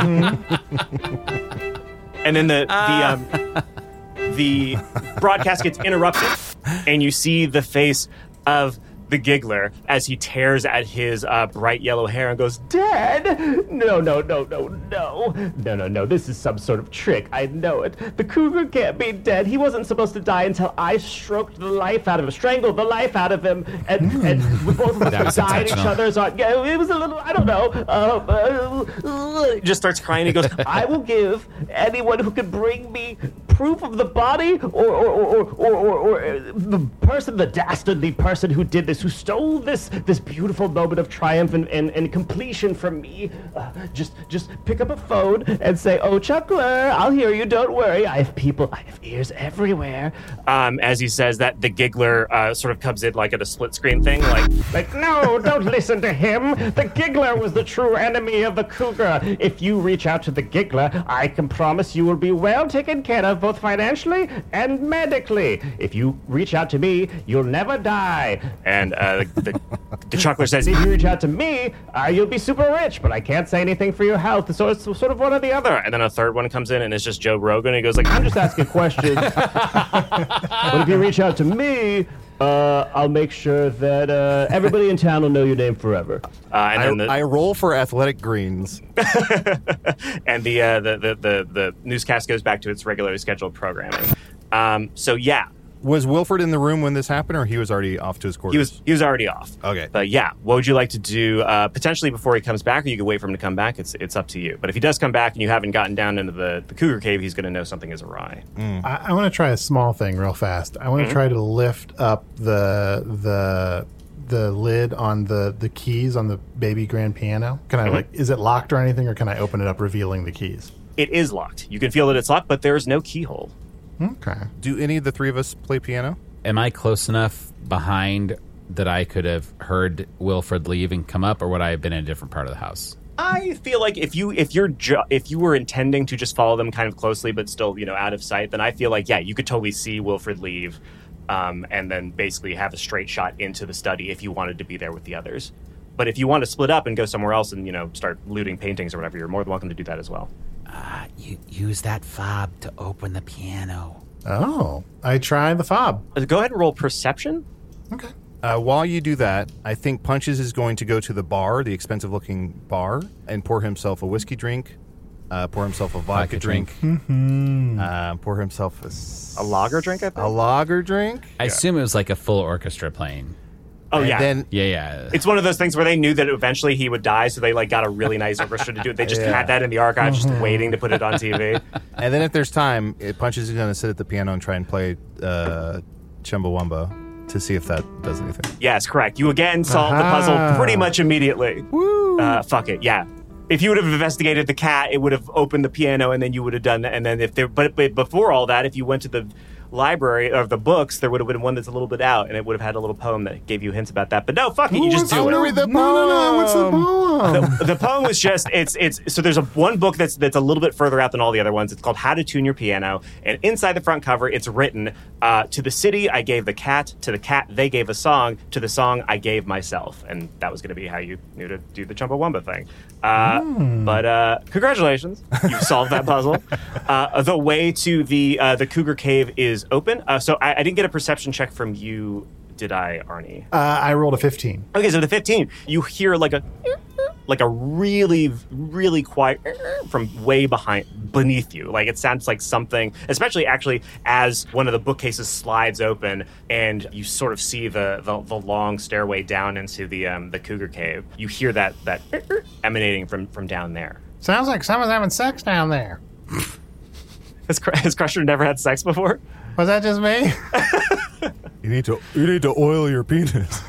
and then the the um, the broadcast gets interrupted, and you see the face of the Giggler as he tears at his uh, bright yellow hair and goes, "Dead? No, no, no, no, no, no, no, no. This is some sort of trick. I know it. The Cougar can't be dead. He wasn't supposed to die until I stroked the life out of him, strangled the life out of him, and and we both of us died each other's on. Yeah, it was a little. I don't know. Uh, uh, uh, he just starts crying. He goes, "I will give anyone who can bring me proof of the body, or or, or, or, or, or the person, the dastardly person who did this, who stole this this beautiful moment of triumph and, and, and completion from me, uh, just just pick up a phone and say, "Oh, Chuckler, I'll hear you. Don't worry. I have people. I have ears everywhere." Um, as he says that, the giggler uh, sort of comes in like at a split screen thing, like, like, no, don't listen to him. The giggler was the true enemy of the cougar. If you reach out to the giggler, I can promise you will be well taken care of, both financially and medically. If you reach out to me, you'll never die. And uh, the, the, the Chuckler says, if you reach out to me, uh, you'll be super rich, but I can't say anything for your health. So it's sort of one or the other. And then a third one comes in, and it's just Joe Rogan. He goes like, I'm just asking questions. But if you reach out to me, uh, I'll make sure that uh, everybody in town will know your name forever. Uh, and I, then the, I roll for athletic greens. and the, uh, the, the the the newscast goes back to its regularly scheduled programming. Um, so yeah. Was Wilfred in the room when this happened, or he was already off to his quarters? He was he was already off. Okay. But yeah, what would you like to do uh, potentially before he comes back, or you could wait for him to come back? It's it's up to you. But if he does come back and you haven't gotten down into the, the cougar cave, he's going to know something is awry. Mm. I, I want to try a small thing real fast. I want to Mm-hmm. try to lift up the the the lid on the, the keys on the baby grand piano. Can I, mm-hmm. like, is it locked or anything, or can I open it up revealing the keys? It is locked. You can feel that it's locked, but there is no keyhole. Okay. Do any of the three of us play piano? Am I close enough behind that I could have heard Wilfred leave and come up, or would I have been in a different part of the house? I feel like if you if you're ju- if you were intending to just follow them kind of closely, but still, you know, out of sight, then I feel like, yeah, you could totally see Wilfred leave, um, and then basically have a straight shot into the study if you wanted to be there with the others. But if you want to split up and go somewhere else and, you know, start looting paintings or whatever, you're more than welcome to do that as well. Uh, you use that fob to open the piano. Oh, I try the fob. Uh, go ahead and roll perception. Okay. Uh, while you do that, I think Punches is going to go to the bar, the expensive-looking bar, and pour himself a whiskey drink, uh, pour himself a vodka, vodka drink, drink. Mm-hmm. uh, pour himself a, a lager drink, I think? A lager drink? I yeah. assume it was like a full orchestra playing. Oh, and yeah. Then, yeah, yeah. It's one of those things where they knew that eventually he would die, so they like got a really nice orchestra to do it. They just yeah. had that in the archives, just waiting to put it on T V. And then if there's time, it Punches is going to sit at the piano and try and play uh, Chumbawamba to see if that does anything. Yes, correct. You again solved uh-huh. the puzzle pretty much immediately. Woo! Uh, fuck it, yeah. If you would have investigated the cat, it would have opened the piano, and then you would have done that. And then if there, but, but before all that, if you went to the library of the books, there would have been one that's a little bit out, and it would have had a little poem that gave you hints about that. But no, fuck it, you just do it. I want to read the poem. No, no, no, what's the poem? The, the poem was just it's it's so there's a one book that's that's a little bit further out than all the other ones. It's called How to Tune Your Piano, and inside the front cover, it's written, uh, "To the city I gave the cat, to the cat they gave a song, to the song I gave myself," and that was going to be how you knew to do the Chumbawamba thing. Uh, mm. But uh, congratulations, you solved that puzzle. Uh, the way to the uh, the Cougar Cave is open. Uh, so I, I didn't get a perception check from you, did I, Arnie? Uh, I rolled a fifteen. Okay, so the fifteen, you hear like a like a really, really quiet from way behind, beneath you. Like it sounds like something, especially actually as one of the bookcases slides open and you sort of see the the, the long stairway down into the um, the Cougar Cave. You hear that that emanating from from down there. Sounds like someone's having sex down there. Has, has Crusher never had sex before? Was that just me? You need to you need to oil your penis.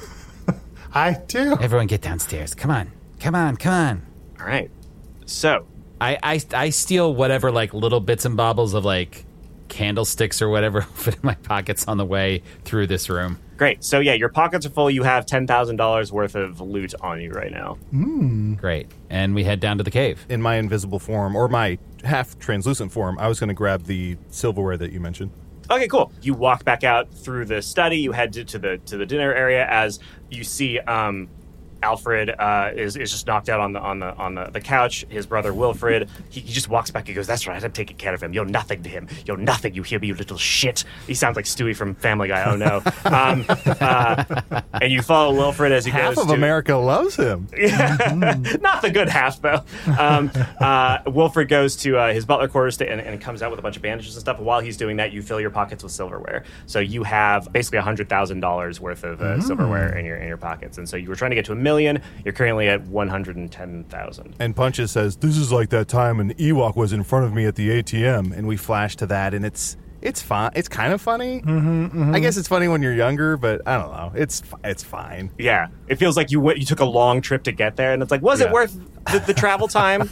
I do. Everyone get downstairs. Come on. Come on. Come on. All right. So I, I, I steal whatever like little bits and baubles of like candlesticks or whatever fit in my pockets on the way through this room. Great. So yeah, your pockets are full. You have ten thousand dollars worth of loot on you right now. Mm. Great. And we head down to the cave. In my invisible form, or my half translucent form, I was going to grab the silverware that you mentioned. Okay, cool. You walk back out through the study. You head to, to the to the dinner area as you see um, Alfred uh, is is just knocked out on the on the on the, the couch. His brother Wilfred, he, he just walks back. He goes, "That's right, I'm taking care of him. You're nothing to him. You're nothing. You hear me, you little shit." He sounds like Stewie from Family Guy. Oh no! Um, uh, and you follow Wilfred as he half goes. Half of to, America loves him. Mm-hmm. Not the good half though. Um, uh, Wilfred goes to uh, his butler quarters to, and, and comes out with a bunch of bandages and stuff. While he's doing that, you fill your pockets with silverware. So you have basically a hundred thousand dollars worth of uh, mm. silverware in your in your pockets. And so you were trying to get to a million. million. You're currently at one hundred ten thousand. And Punches says, this is like that time an Ewok was in front of me at the A T M. And we flash to that, and it's it's fun. It's kind of funny. Mm-hmm, mm-hmm. I guess it's funny when you're younger, but I don't know. It's it's fine. Yeah. It feels like you went, you took a long trip to get there, and it's like, was Yeah. it worth the, the travel time?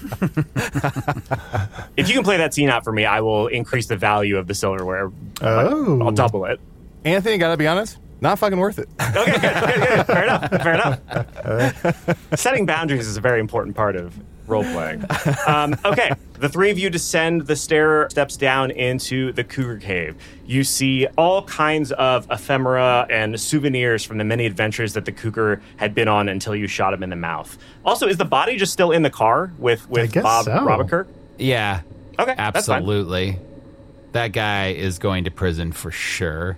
If you can play that scene out for me, I will increase the value of the silverware. Oh. I'll double it. Anthony, gotta be honest, not fucking worth it. Okay, good, good, good. Fair enough. Fair enough. Setting boundaries is a very important part of role playing. Um, okay, the three of you descend the stair steps down into the Cougar Cave. You see all kinds of ephemera and souvenirs from the many adventures that the Cougar had been on until you shot him in the mouth. Also, is the body just still in the car with with Bob so. Robakirk? Yeah. Okay, that's fine. Absolutely. That guy is going to prison for sure.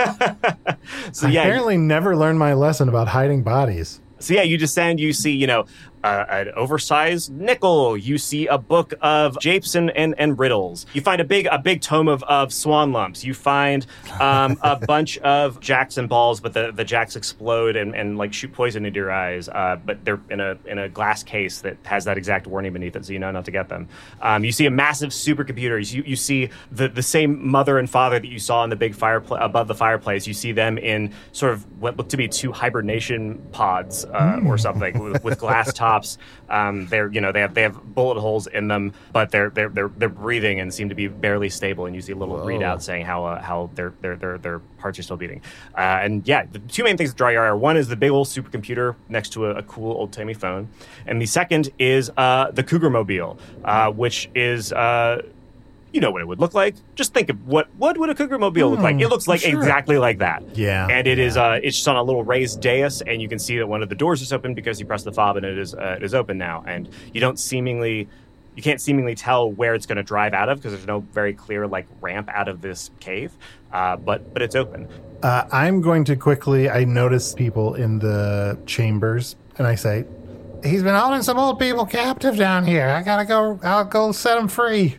So I yeah, apparently never learned my lesson about hiding bodies. So yeah, you descend, you see, you know, uh, an oversized nickel. You see a book of japes and, and, and riddles. You find a big a big tome of, of swan lumps. You find um, a bunch of jacks and balls, but the, the jacks explode and, and like shoot poison into your eyes. Uh, but they're in a in a glass case that has that exact warning beneath it, so you know not to get them. Um, you see a massive supercomputer. You you see the, the same mother and father that you saw in the big fireplace above the fireplace. You see them in sort of what look to be two hibernation pods uh, or something with, with glass tops. Um, they're you know they have they have bullet holes in them, but they're they're they're they're breathing and seem to be barely stable. And you see a little Whoa. readout saying how uh, how their their their their hearts are still beating. Uh, and yeah, the two main things that draw your eye are one is the big old supercomputer next to a, a cool old timey phone, and the second is uh, the Cougar Mobile, uh, which is. Uh, You know what it would look like. Just think of what what would a Cougar Mobile look like. It looks like sure. exactly like that. Yeah. And it is uh it's just on a little raised dais, and you can see that one of the doors is open because you press the fob and it is uh, it is open now. And you don't seemingly you can't seemingly tell where it's going to drive out of because there's no very clear like ramp out of this cave. Uh, but but it's open. Uh, I'm going to quickly. I notice people in the chambers, and I say, "He's been holding some old people captive down here. I gotta go. I'll go set them free."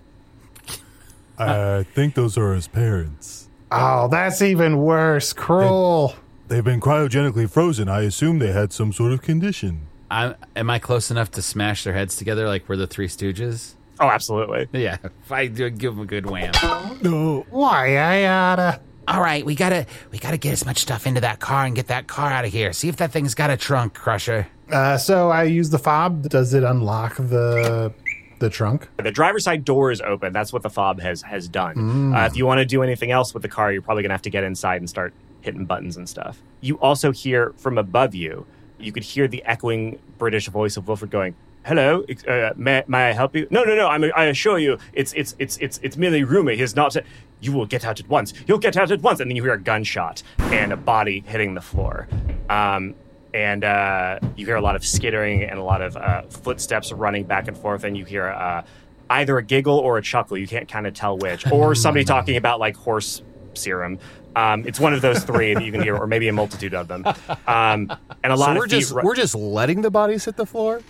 I think those are his parents. Oh, that's even worse. Cruel. They, they've been cryogenically frozen. I assume they had some sort of condition. I'm, am I close enough to smash their heads together like we're the Three Stooges? Oh, absolutely. Yeah, if I do give them a good wham. No. Why I oughta. All right, we gotta we gotta get as much stuff into that car and get that car out of here. See if that thing's got a trunk, Crusher. Uh, so I use the fob. Does it unlock the the trunk? The driver's side door is open. That's what the fob has has done. Mm. Uh, if you want to do anything else with the car, you're probably going to have to get inside and start hitting buttons and stuff. You also hear from above you, you could hear the echoing British voice of Wilfred going, "Hello, uh, may, may I help you?" No, no, no, I'm, I assure you, it's it's it's it's it's merely rumor. He's not... You will get out at once. You'll get out at once. And then you hear a gunshot and a body hitting the floor. Um... And uh, you hear a lot of skittering and a lot of uh, footsteps running back and forth. And you hear uh, either a giggle or a chuckle. You can't kind of tell which. Or somebody talking about like horse serum. Um, it's one of those three that you can hear, or maybe a multitude of them. Um, and a lot so of we're just ru- we're just letting the bodies hit the floor.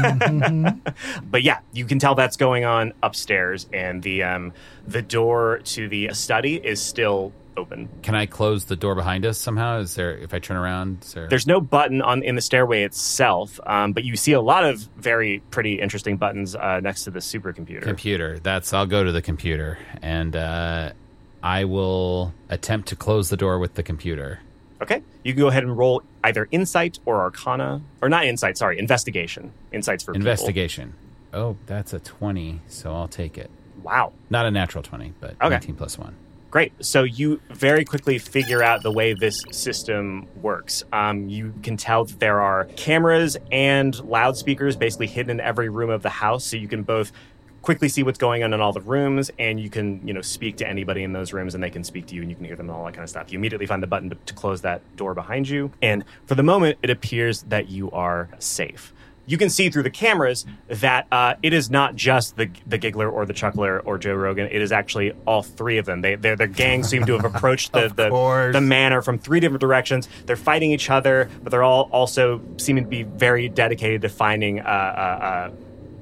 But yeah, you can tell that's going on upstairs, and the um, the door to the study is still open. Can I close the door behind us somehow? Is there, if I turn around, is there... There's no button on in the stairway itself, um, but you see a lot of very pretty interesting buttons uh, next to the supercomputer. Computer. That's, I'll go to the computer, and uh, I will attempt to close the door with the computer. Okay. You can go ahead and roll either Insight or Arcana, or not Insight, sorry, Investigation. Insight's for Investigation. People. Oh, that's a twenty, so I'll take it. Wow. Not a natural twenty, but okay. nineteen plus one. Great. So you very quickly figure out the way this system works. Um, you can tell that there are cameras and loudspeakers basically hidden in every room of the house, so you can both quickly see what's going on in all the rooms, and you can, you know, speak to anybody in those rooms, and they can speak to you, and you can hear them and all that kind of stuff. You immediately find the button to, to close that door behind you, and for the moment, it appears that you are safe. You can see through the cameras that uh, it is not just the the Giggler or the Chuckler or Joe Rogan. It is actually all three of them. They, their their gangs seem to have approached the the, the manor from three different directions. They're fighting each other, but they're all also seeming to be very dedicated to finding uh, uh, uh,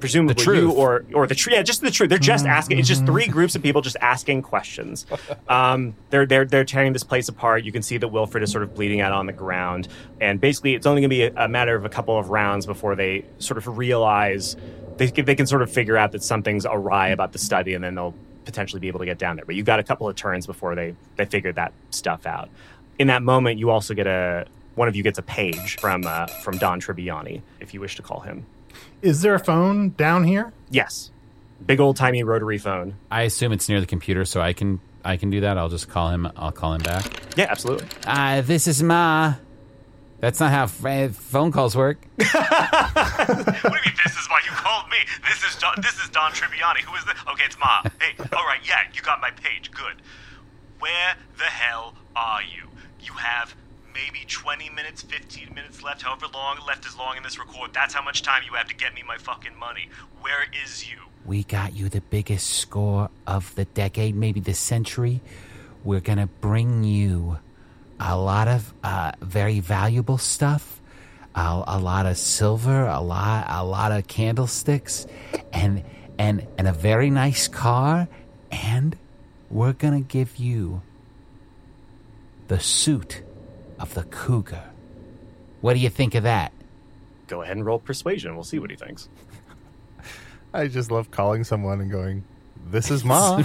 presumably you or or the tree. Yeah, just the truth. They're just asking. It's just three groups of people just asking questions. Um, they're they're they're tearing this place apart. You can see that Wilfred is sort of bleeding out on the ground, and basically it's only going to be a, a matter of a couple of rounds before they sort of realize they they can sort of figure out that something's awry about the study, and then they'll potentially be able to get down there. But you've got a couple of turns before they they figure that stuff out. In that moment, you also get a one of you gets a page from uh, from Don Tribbiani, if you wish to call him. Is there a phone down here? Yes. Big old timey rotary phone. I assume it's near the computer, so I can I can do that. I'll just call him. I'll call him back. Yeah, absolutely. Uh, this is Ma. That's not how f- phone calls work. What do you mean, this is why you called me? This is Don, this is Don Tribbiani. Who is this? Okay, it's Ma. Hey, all right, yeah, you got my page. Good. Where the hell are you? You have maybe twenty minutes, fifteen minutes left, however long left is long in this record. That's how much time you have to get me my fucking money. Where is you? We got you the biggest score of the decade, maybe the century. We're going to bring you a lot of uh, very valuable stuff, a, a lot of silver, a lot a lot of candlesticks, and and and a very nice car, and we're going to give you the suit of the cougar. What do you think of that? Go ahead and roll persuasion. We'll see what he thinks. I just love calling someone and going, this is Ma.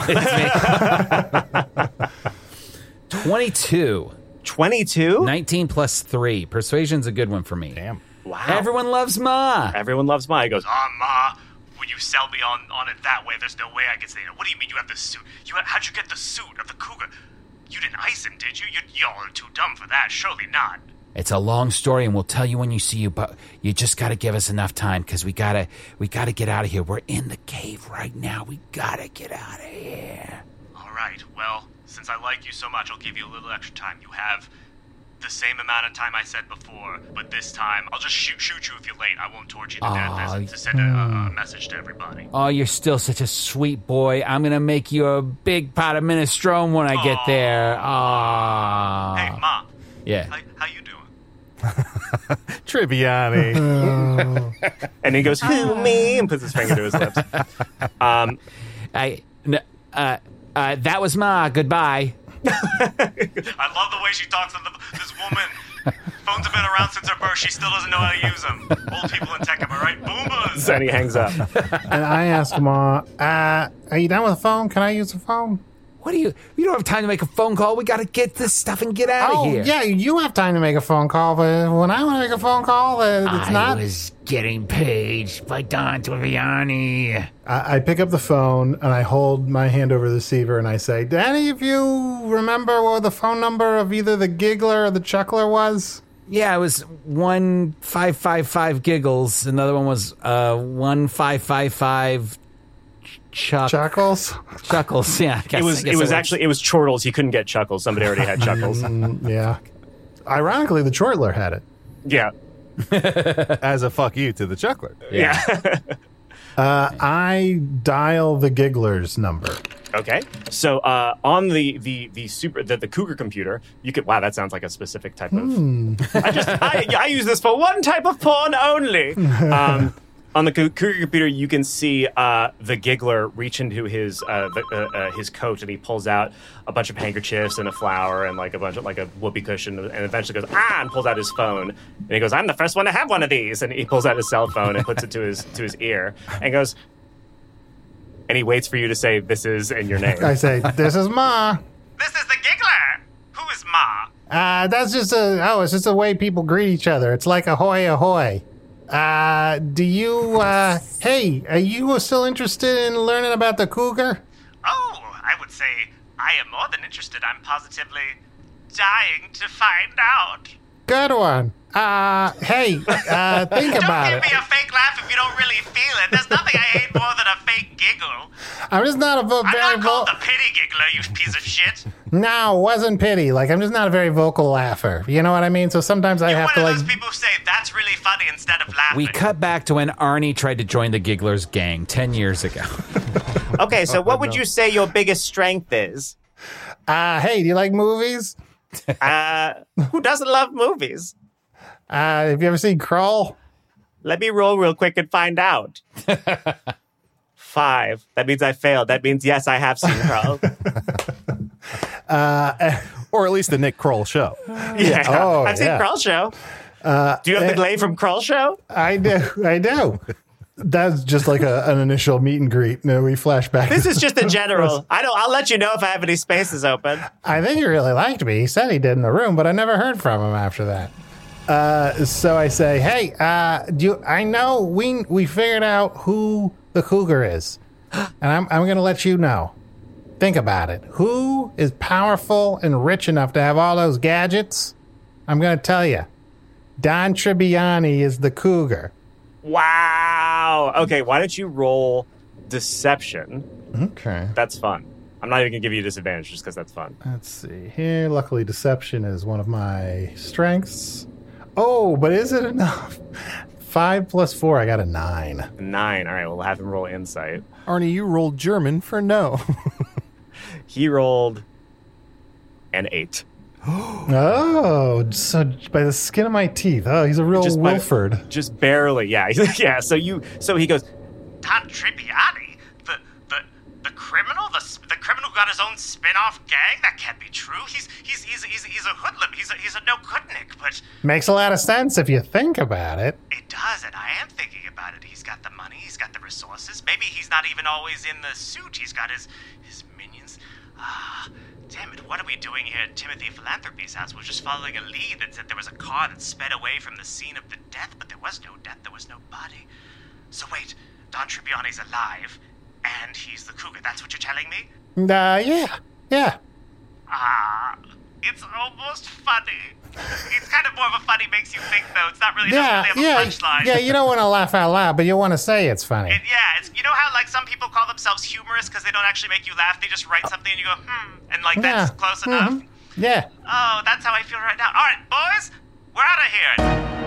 twenty-two. twenty-two? nineteen plus three. Persuasion's a good one for me. Damn. Wow. Everyone loves Ma. Everyone loves Ma. He goes, oh, Ma, would you sell me on, on it that way? There's no way I can say it. What do you mean you have the suit? You How'd you get the suit of the cougar? You didn't ice him, did you? you? Y'all are too dumb for that. Surely not. It's a long story, and we'll tell you when you see you, but you just got to give us enough time, because we got to we gotta get out of here. We're in the cave right now. We got to get out of here. All right. Well, since I like you so much, I'll give you a little extra time. You have the same amount of time I said before, but this time I'll just shoot shoot you if you're late. I won't torture you to death as, to send a, a message to everybody. Oh, you're still such a sweet boy. I'm going to make you a big pot of minestrone when I get there. Oh. Hey, Ma. Yeah. How, how you doing? Tribbiani. And he goes, who, me? And puts his finger to his lips. Um, I, n- uh, uh, that was Ma. Goodbye. I love the way she talks to the, this woman. Phones have been around since her birth. She still doesn't know how to use them. Old people in tech, am I right? Boomers! And he hangs up. And I asked Ma, uh, are you done with the phone? Can I use the phone? What do you... We don't have time to make a phone call. We got to get this stuff and get out oh, of here. yeah, you have time to make a phone call, but when I want to make a phone call, uh, it's I not... I was getting paged by Don Tribbiani. I, I pick up the phone, and I hold my hand over the receiver, and I say, do any of you remember what the phone number of either the Giggler or the Chuckler was? Yeah, it was one five five five giggles. Another one was uh, one five five five chuck Chuckles. Chuckles. Yeah, I guess, it was. I guess it was actually. It was Chortles. He couldn't get Chuckles. Somebody already had Chuckles. Mm, yeah. Ironically, the Chortler had it. Yeah. As a fuck you to the Chuckler. Yeah. uh, I dial the Giggler's number. Okay, so uh, on the the the super the, the Cougar computer, you could wow, that sounds like a specific type of. Hmm. I just I, I use this for one type of porn only. Um, on the Cougar computer, you can see uh, the Giggler reach into his uh, the, uh, uh, his coat, and he pulls out a bunch of handkerchiefs and a flower and like a bunch of like a whoopee cushion, and eventually goes ah and pulls out his phone, and he goes, I'm the first one to have one of these, and he pulls out his cell phone and puts it to his to his ear and goes. And he waits for you to say, this is, in your name. I say, this is Ma. This is the Giggler. Who is Ma? Uh, that's just a, oh, it's just a way people greet each other. It's like ahoy, ahoy. Uh, do you, uh, hey, are you still interested in learning about the cougar? Oh, I would say I am more than interested. I'm positively dying to find out. Good one. Uh, hey, uh, think about it. Don't give me a fake laugh if you don't really feel it. There's nothing I hate more than a fake giggle. I'm just not a vo- very I'm not vo- called the pity giggler, you piece of shit. No, it wasn't pity. Like, I'm just not a very vocal laugher. You know what I mean? So sometimes I You're have one to, of like... those people who say, that's really funny instead of laughing. We cut back to when Arnie tried to join the Gigglers gang ten years ago. Okay, so Oh, what would no. you say your biggest strength is? Uh, hey, do you like movies? uh, who doesn't love movies? Uh, have you ever seen Krull? Let me roll real quick and find out. Five. That means I failed. That means, yes, I have seen Kroll. uh, or at least the Nick Kroll show. Yeah. Oh, I've seen yeah. Kroll show. Uh, do you have the glaive from Kroll show? I do. I do. That's just like a, an initial meet and greet. No, we flash back. This is just a general. I don't. I'll let you know if I have any spaces open. I think he really liked me. He said he did in the room, but I never heard from him after that. Uh, so I say, hey, uh, do you, I know we we figured out who the cougar is, and I'm I'm going to let you know. Think about it. Who is powerful and rich enough to have all those gadgets? I'm going to tell you. Don Tribbiani is the cougar. Wow. Okay, why don't you roll deception? Okay. That's fun. I'm not even going to give you a disadvantage just because that's fun. Let's see here. Luckily, deception is one of my strengths. Oh, but is it enough? Five plus four, I got a nine. Nine. All right, we'll have him roll insight. Arnie, you rolled German for no. He rolled an eight. Oh, so by the skin of my teeth. Oh, he's a real just by, Wilford. Just barely, yeah. yeah, so you, so he goes, Don Tribbiani? The, the, the criminal? The, the criminal who got his own spin-off gang? That can't be true. He's, he's, he's, he's, he's a hoodlum. He's a, he's a no-goodnik, but... Makes a lot of sense if you think about it. It does, and I am thinking about it. He's got the money, he's got the resources. Maybe he's not even always in the suit. He's got his, his minions. Ah... Damn it, what are we doing here at Timothy Philanthropy's house? We're just following a lead that said there was a car that sped away from the scene of the death, but there was no death, there was no body. So wait, Don Tribbiani's alive, and he's the cougar. That's what you're telling me? Uh, yeah, yeah. Ah, it's almost funny. It's kind of more of a funny makes you think, though. It's not really, yeah, doesn't really have yeah, a punchline. Yeah, you don't want to laugh out loud, but you want to say it's funny. It, yeah, it's, you know how like some people call themselves humorous because they don't actually make you laugh. They just write something and you go, hmm, and like that's yeah. close mm-hmm. enough. Yeah. Oh, that's how I feel right now. All right, boys, we're out of here.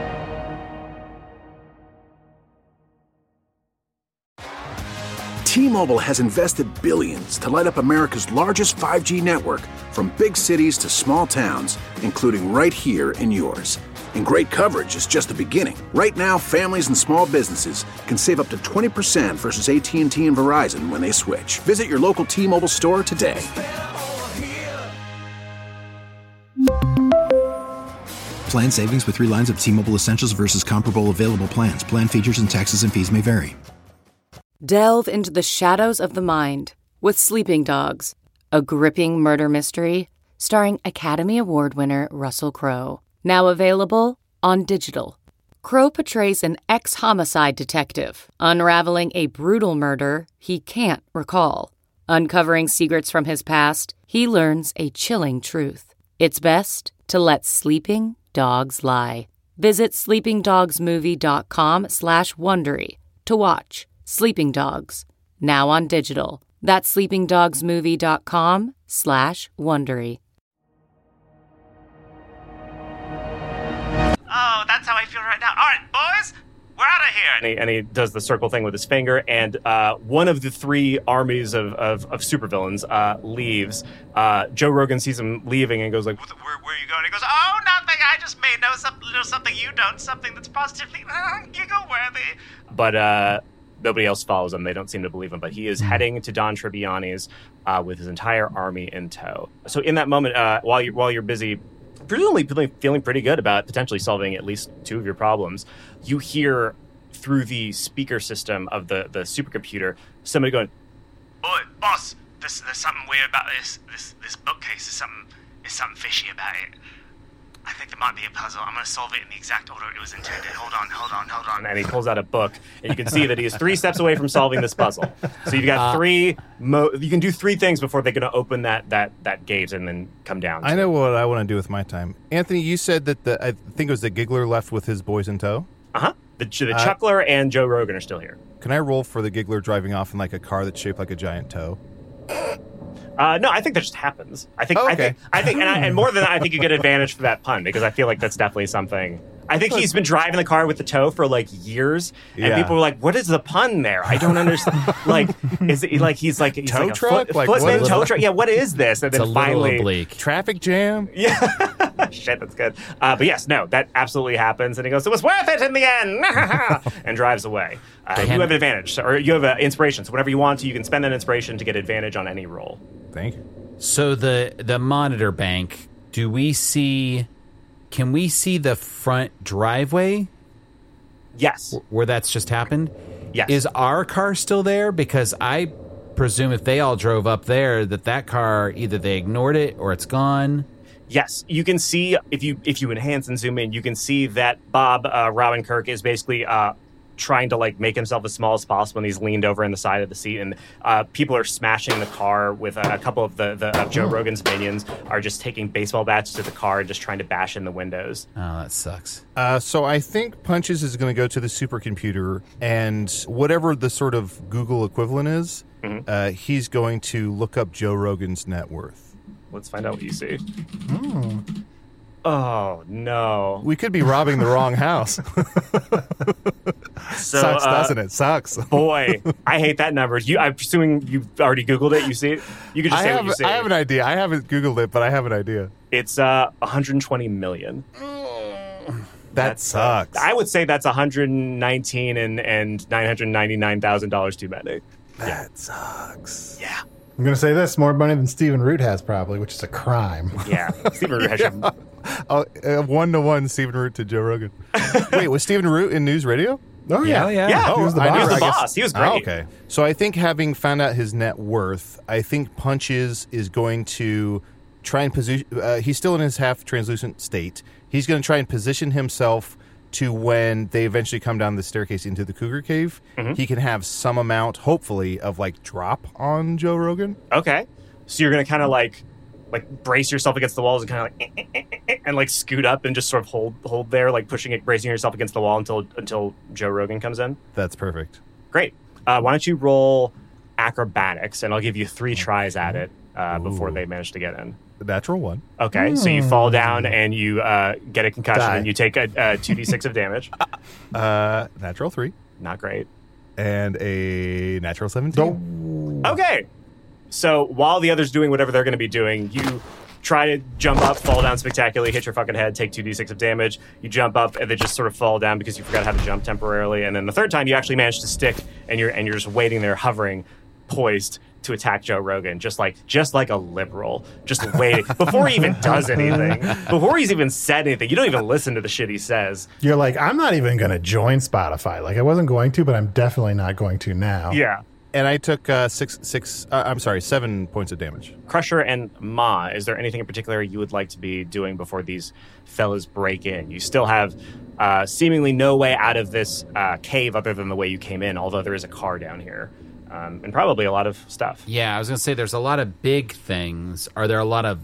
T-Mobile has invested billions to light up America's largest five G network, from big cities to small towns, including right here in yours. And great coverage is just the beginning. Right now, families and small businesses can save up to twenty percent versus A T and T and Verizon when they switch. Visit your local T-Mobile store today. Plan savings with three lines of T-Mobile Essentials versus comparable available plans. Plan features and taxes and fees may vary. Delve into the shadows of the mind with Sleeping Dogs, a gripping murder mystery starring Academy Award winner Russell Crowe. Now available on digital. Crowe portrays an ex-homicide detective unraveling a brutal murder he can't recall. Uncovering secrets from his past, he learns a chilling truth. It's best to let sleeping dogs lie. Visit sleepingdogsmovie.com slash Wondery to watch Sleeping Dogs, now on digital. That's sleepingdogsmovie.com slash Wondery. Oh, that's how I feel right now. All right, boys, we're out of here. And he, and he does the circle thing with his finger, and uh, one of the three armies of, of, of supervillains uh, leaves. Uh, Joe Rogan sees him leaving and goes like, where, where are you going? He goes, oh, nothing. I just may know something, know something you don't, something that's positively uh, giggle-worthy. But uh, nobody else follows him. They don't seem to believe him. But he is heading to Don Tribbiani's uh, with his entire army in tow. So in that moment, uh, while you're while you're busy, presumably feeling pretty good about potentially solving at least two of your problems, you hear through the speaker system of the, the supercomputer somebody going, boy, boss, there's, there's something weird about this. This this bookcase. There's something, there's something fishy about it. I think there might be a puzzle. I'm going to solve it in the exact order it was intended. Hold on, hold on, hold on. And he pulls out a book, and you can see that he is three steps away from solving this puzzle. So you've got uh, three, mo- you can do three things before they're going to open that, that, that gate and then come down. I know what I want to do with my time. Anthony, you said that the, I think it was the Giggler left with his boys in tow? Uh-huh. The, the uh, Chuckler and Joe Rogan are still here. Can I roll for the Giggler driving off in like a car that's shaped like a giant toe? Uh, no, I think that just happens. I think, oh, okay. I think, I think, and, I, and more than that, I think you get advantage for that pun because I feel like that's definitely something. I think he's been driving the car with the toe for like years, and yeah. people were like, "What is the pun there? I don't understand." Like, is it like he's like he's toe like truck, a foot, like footman what toe truck? Yeah, what is this? And it's then a finally, little oblique. Traffic jam. Yeah. Shit, that's good. Uh, but yes, no, that absolutely happens. And he goes, it was worth it in the end, and drives away. Uh, you have an advantage, or you have an inspiration. So whenever you want to, you can spend that inspiration to get advantage on any roll. Thank you. So the the monitor bank, do we see, can we see the front driveway? Yes. Where that's just happened? Yes. Is our car still there? Because I presume if they all drove up there, that that car, either they ignored it or it's gone. Yes, you can see, if you if you enhance and zoom in, you can see that Bob uh, Robin Kirk is basically uh, trying to like make himself as small as possible, and he's leaned over in the side of the seat, and uh, people are smashing the car with a, a couple of the, the of Joe Rogan's minions are just taking baseball bats to the car and just trying to bash in the windows. Oh, that sucks. Uh, so I think Punches is going to go to the supercomputer, and whatever the sort of Google equivalent is, mm-hmm. uh, he's going to look up Joe Rogan's net worth. Let's find out what you see. Mm. Oh, no. We could be robbing the wrong house. So, Sucks, uh, doesn't it? Sucks. Boy, I hate that number. You, I'm assuming you've already Googled it. You see it? You can just I say have, what you see. I have an idea. I haven't Googled it, but I have an idea. It's uh, one hundred twenty million. That that's, sucks. Uh, I would say that's one hundred nineteen and, and nine hundred ninety-nine thousand dollars too many. That yeah. sucks. Yeah. I'm going to say this, more money than Stephen Root has probably, which is a crime. Yeah. Stephen Root has yeah. uh, uh, one-to-one Stephen Root to Joe Rogan. Wait, was Stephen Root in news radio? Oh, yeah. yeah. Yeah. Oh, he was the I boss. He was knew- the I guess- boss. He was great. Oh, okay. So I think having found out his net worth, I think Punches is going to try and position... Uh, he's still in his half-translucent state. He's going to try and position himself to when they eventually come down the staircase into the Cougar Cave, Mhm. he can have some amount, hopefully, of, like, drop on Joe Rogan. Okay. So you're going to kind of like like brace yourself against the walls and kind of like eh, eh, eh, eh, and like scoot up and just sort of hold hold there, like pushing it, bracing yourself against the wall until until Joe Rogan comes in. That's perfect. Great. Uh, why don't you roll acrobatics, and I'll give you three tries at it uh, before they manage to get in. Natural one. Okay, so you fall down and you uh, get a concussion Die. and you take a, a two d six of damage. Uh, natural three. Not great. And a natural seventeen. Okay. So while the other's doing whatever they're going to be doing, you try to jump up, fall down spectacularly, hit your fucking head, take two d six of damage. You jump up and then just sort of fall down because you forgot how to jump temporarily. And then the third time you actually manage to stick and you're and you're just waiting there, hovering, poised to attack Joe Rogan, just like just like a liberal, just waiting before he even does anything, before he's even said anything. You don't even listen to the shit he says. You're like, I'm not even going to join Spotify. Like, I wasn't going to, but I'm definitely not going to now. Yeah. And I took uh, six, six. Uh, I'm sorry, seven points of damage. Crusher and Ma, is there anything in particular you would like to be doing before these fellas break in? You still have uh, seemingly no way out of this uh, cave other than the way you came in, although there is a car down here. Um, and probably a lot of stuff. Yeah, I was going to say there's a lot of big things. Are there a lot of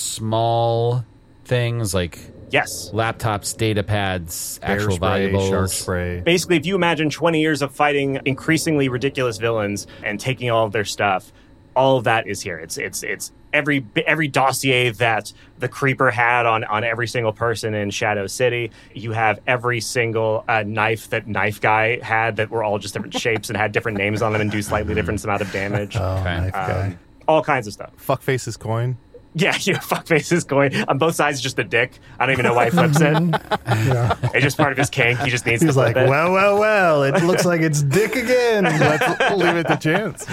small things like yes, laptops, data pads, Bear actual spray, valuables? shark spray. Basically, if you imagine twenty years of fighting increasingly ridiculous villains and taking all of their stuff, all of that is here. It's it's it's every every dossier that the Creeper had on, on every single person in Shadow City. You have every single uh, knife that Knife Guy had that were all just different shapes and had different names on them and do slightly different amount of damage. Oh, Knife Guy. Um, all kinds of stuff. Fuckface's coin. Yeah, yeah, fuckface's coin. On both sides, just a dick. I don't even know why he flips it. Yeah. It's just part of his kink. He just needs He's to flip like, it. well, well, well, it looks like it's Dick again. Let's leave it to chance.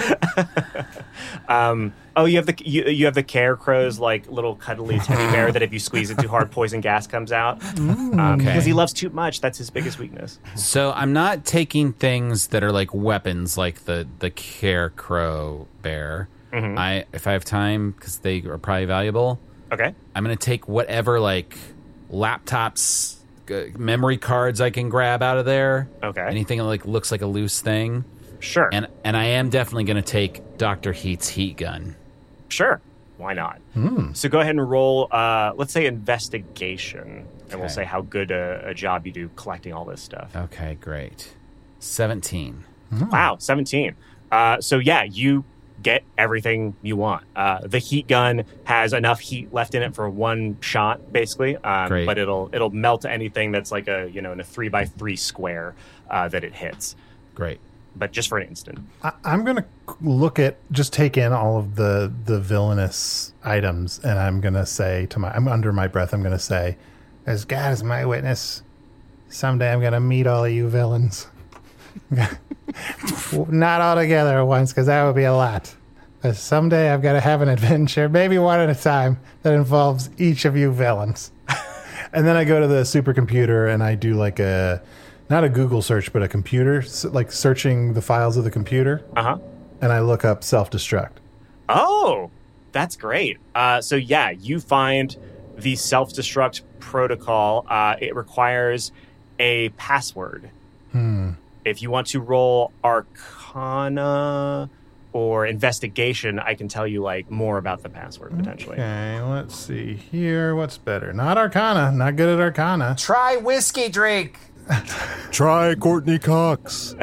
Um, oh, you have the you, you have the Carecrow's like little cuddly teddy bear that if you squeeze it too hard, poison gas comes out. Um, Okay. Because he loves too much. That's his biggest weakness. So I'm not taking things that are like weapons, like the the Carecrow bear. Mhm. I if I have time, because they are probably valuable. Okay. I'm gonna take whatever like laptops, uh, memory cards I can grab out of there. Okay. Anything that like looks like a loose thing. Sure. And and I am definitely gonna take Doctor Heat's heat gun. Sure. Why not? Hmm. So go ahead and roll, uh, let's say investigation, and we'll Okay. say how good a, a job you do collecting all this stuff. Okay, great. Seventeen. Wow, seventeen. Uh, so yeah, you get everything you want. Uh, the heat gun has enough heat left in it for one shot, basically. Um, Great. But it'll it'll melt anything that's like a you know in a three by three square uh, that it hits. Great. but just for an instant. I, I'm going to look at, just take in all of the, the villainous items, and I'm going to say to my, I'm under my breath, I'm going to say, as God is my witness, someday I'm going to meet all of you villains. Not all together at once, because that would be a lot. But someday I've got to have an adventure, maybe one at a time, that involves each of you villains. And then I go to the supercomputer and I do like a, not a Google search, but a computer, like searching the files of the computer. Uh-huh. And I look up self-destruct. Oh, that's great. Uh, so yeah, you find the self-destruct protocol. Uh, it requires a password. Hmm. If you want to roll Arcana or Investigation, I can tell you like more about the password potentially. Okay, let's see here. What's better? Not Arcana. Not good at Arcana. Try whiskey drink. Try Courtney Cox.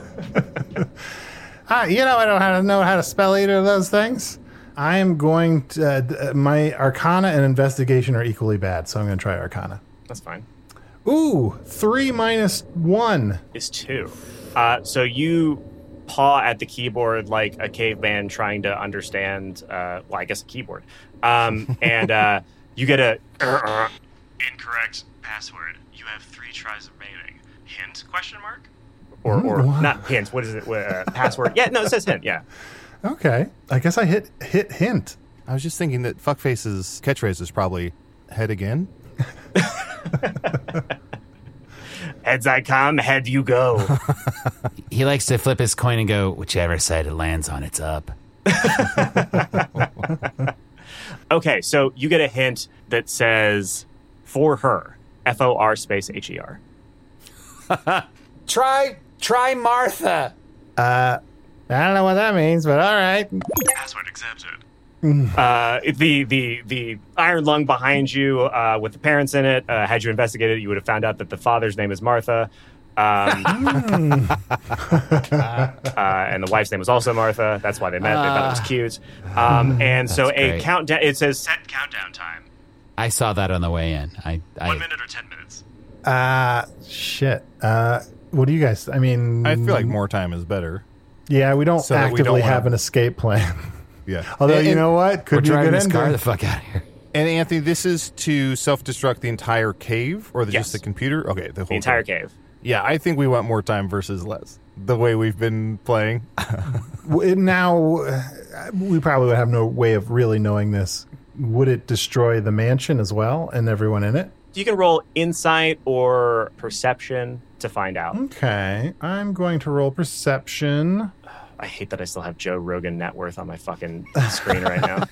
ah, you know I don't how to know how to spell either of those things. I am going to, uh, my Arcana and Investigation are equally bad, so I'm going to try Arcana. That's fine. Ooh, three minus one is two. Uh, so you paw at the keyboard like a caveman trying to understand, uh, well, I guess a keyboard. Um, and uh, you get a uh, incorrect password. You have three tries remaining. Hint? Question mark? Or, or wow. not hint. What is it? Uh, password? Yeah, no, it says hint. Yeah. Okay. I guess I hit hit hint. I was just thinking that Fuckface's catchphrase is probably head again. Heads I come, head you go. He likes to flip his coin and go, whichever side it lands on, it's up. Okay, so you get a hint that says, for her, F O R space H E R. Try, try Martha. Uh, I don't know what that means, but all right. Password accepted. Uh, the the the iron lung behind you uh, with the parents in it. Uh, had you investigated it, you would have found out that the father's name is Martha, um, uh, and the wife's name was also Martha. That's why they met. They thought it was cute. Um, and so That's a great. countdown. It says Set countdown time. I saw that on the way in. I, I One minute or ten minutes. Uh, shit. Uh, what do you guys, I mean. I feel like more time is better. Yeah, we don't So that we actively don't wanna- have an escape plan. Yeah. Although, And- you know what? Could we're be a driving good this car ending. the fuck out of here. And Anthony, this is to self-destruct the entire cave, or the, Yes. just the computer? Okay, the whole the entire thing. cave. Yeah, I think we want more time versus less. The way we've been playing. W- Now, uh, we probably would have no way of really knowing this. Would it destroy the mansion as well and everyone in it? You can roll insight or perception to find out. Okay, I'm going to roll perception. I hate that I still have Joe Rogan net worth on my fucking screen right now.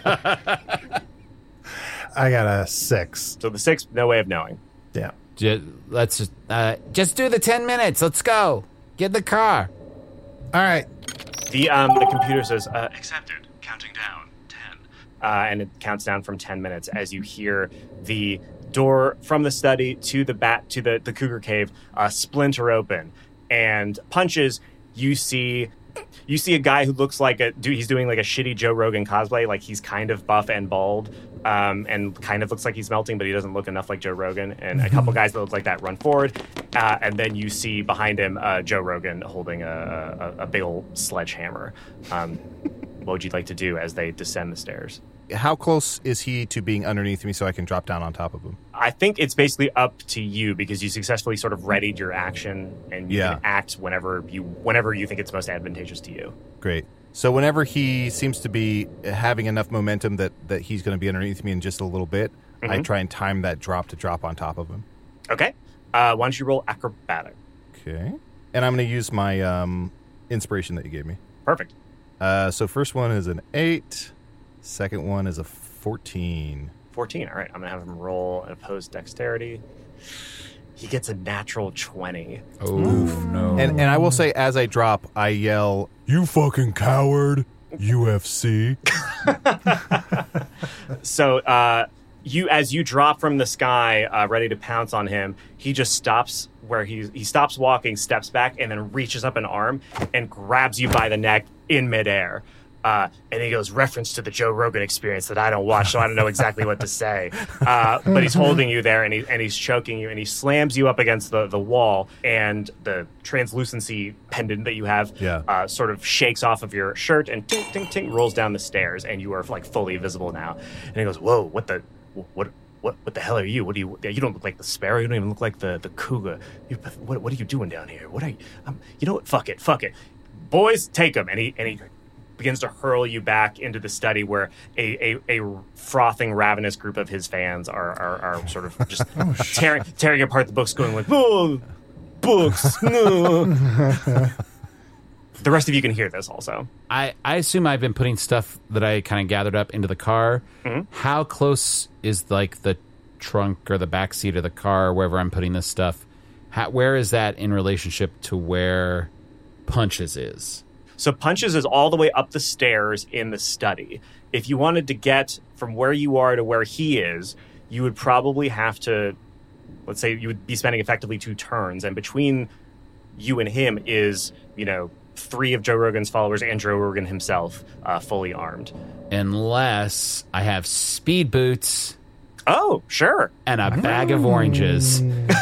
I got a six. So the six, no way of knowing. Yeah. Just, let's just, uh, just do the ten minutes. Let's go. Get in the car. All right. The um the computer says uh, Accepted. Counting down. Ten. uh, and it counts down from ten minutes as you hear the door from the study to the bat to the, the cougar cave uh, splinter open, and Punches, you see you see a guy who looks like a do he's doing like a shitty Joe Rogan cosplay, like he's kind of buff and bald, um, and kind of looks like he's melting, but he doesn't look enough like Joe Rogan. And a couple guys that look like that run forward, uh, and then you see behind him uh, Joe Rogan holding a, a, a big old sledgehammer. Um, what would you like to do as they descend the stairs? How close is he to being underneath me so I can drop down on top of him? I think it's basically up to you because you successfully sort of readied your action, and you Yeah. can act whenever you whenever you think it's most advantageous to you. Great. So whenever he seems to be having enough momentum that, that he's going to be underneath me in just a little bit, I Mhm. try and time that drop to drop on top of him. Okay. Uh, why don't you roll acrobatic? Okay. And I'm going to use my um, inspiration that you gave me. Perfect. Uh, so first one is an eight. Second one is a fourteen. fourteen. All right. I'm going to have him roll an opposed dexterity. He gets a natural twenty. Oh, no. And and I will say, as I drop, I yell, "You fucking coward! U F C!" So uh, you, as you drop from the sky, uh, ready to pounce on him, he just stops where he he stops walking, steps back, and then reaches up an arm and grabs you by the neck in midair. Uh, and he goes, reference to the Joe Rogan Experience that I don't watch, so I don't know exactly what to say. Uh, but he's holding you there, and, he, and he's choking you, and he slams you up against the, the wall, and the translucency pendant that you have yeah. uh, sort of shakes off of your shirt and tink, tink, tink, rolls down the stairs, and you are like fully visible now. And he goes, whoa, what the, what, what, what the hell are you? What do you? You don't look like the sparrow. You don't even look like the the cougar. You, what, what are you doing down here? What are you? Um, you know what? Fuck it, fuck it, boys, take him. And he and he. begins to hurl you back into the study where a, a, a frothing, ravenous group of his fans are are, are sort of just oh, tearing tearing apart the books, going like, oh, books, no. The rest of you can hear this also. I, I assume I've been putting stuff that I kind of gathered up into the car. Mm-hmm. How close is like the trunk or the back seat of the car, wherever I'm putting this stuff? How, where is that in relationship to where Punches is? So Punches is all the way up the stairs in the study. If you wanted to get from where you are to where he is, you would probably have to, let's say you would be spending effectively two turns. And between you and him is, you know, three of Joe Rogan's followers and Joe Rogan himself uh, fully armed. Unless I have speed boots. Oh, sure. And a bag of oranges.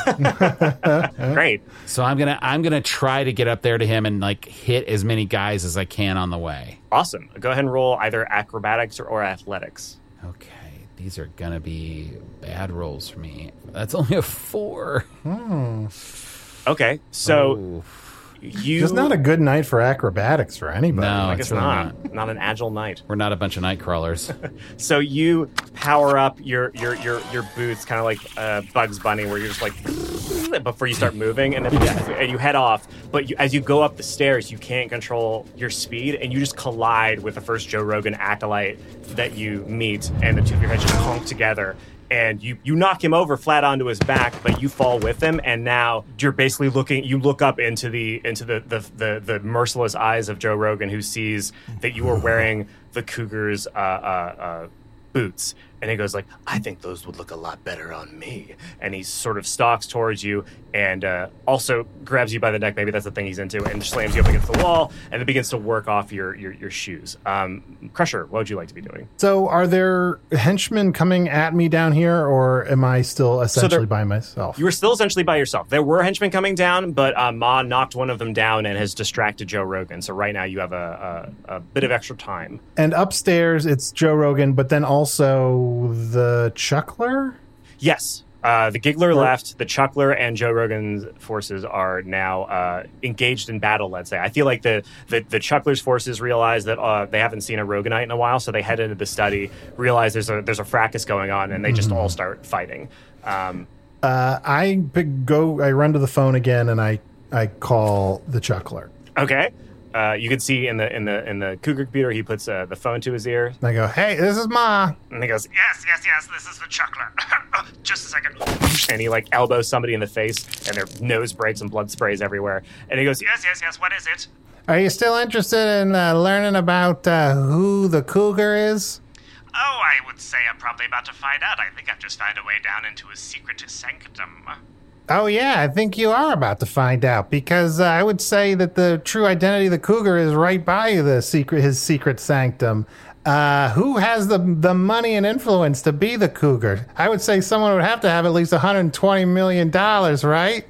Great. So I'm gonna I'm gonna try to get up there to him and like hit as many guys as I can on the way. Awesome. Go ahead and roll either acrobatics or, or athletics. Okay. These are gonna be bad rolls for me. That's only a four. Hmm. Okay. So oh. you just not a good night for acrobatics for anybody. No, I it's guess really not. not. Not an agile knight. We're not a bunch of night crawlers. So you power up your your your, your boots, kind of like uh, Bugs Bunny, where you're just like before you start moving, and then and you head off. But you, as you go up the stairs, you can't control your speed, and you just collide with the first Joe Rogan acolyte that you meet, and the two of your heads just conk together. And you, you knock him over flat onto his back, but you fall with him, and now you're basically looking. You look up into the into the the, the, the merciless eyes of Joe Rogan, who sees that you are wearing the Cougar's uh, uh, uh, boots, and he goes like, "I think those would look a lot better on me." And he sort of stalks towards you, and uh, also grabs you by the neck. Maybe that's the thing he's into, and slams you up against the wall, and then begins to work off your your, your shoes. Um, Crusher, what would you like to be doing? So, are there henchmen coming at me down here, or am I still essentially so by myself? You were still essentially by yourself. There were henchmen coming down, but uh, Ma knocked one of them down and has distracted Joe Rogan. So right now you have a, a, a bit of extra time. And upstairs, it's Joe Rogan, but then also the Chuckler? Yes. Uh, the Giggler left. The Chuckler and Joe Rogan's forces are now uh, engaged in battle, let's say. I feel like the, the, the Chuckler's forces realize that uh, they haven't seen a Roganite in a while, so they head into the study, realize there's a there's a fracas going on, and they just mm-hmm. all start fighting. Um, uh, I go. I run to the phone again, and I, I call the Chuckler. Okay. Uh, you can see in the in the in the Cougar computer, he puts uh, the phone to his ear. And I go, "Hey, this is Ma." And he goes, "Yes, yes, yes, this is the Chuckler." Just a second. And he like elbows somebody in the face, and their nose breaks and blood sprays everywhere. And he goes, "Yes, yes, yes. What is it?" Are you still interested in uh, learning about uh, who the Cougar is? Oh, I would say I'm probably about to find out. I think I've just found a way down into his secret sanctum. Oh, yeah, I think you are about to find out, because uh, I would say that the true identity of the Cougar is right by the secret, his secret sanctum. Uh, who has the the money and influence to be the Cougar? I would say someone would have to have at least one hundred twenty million dollars, right?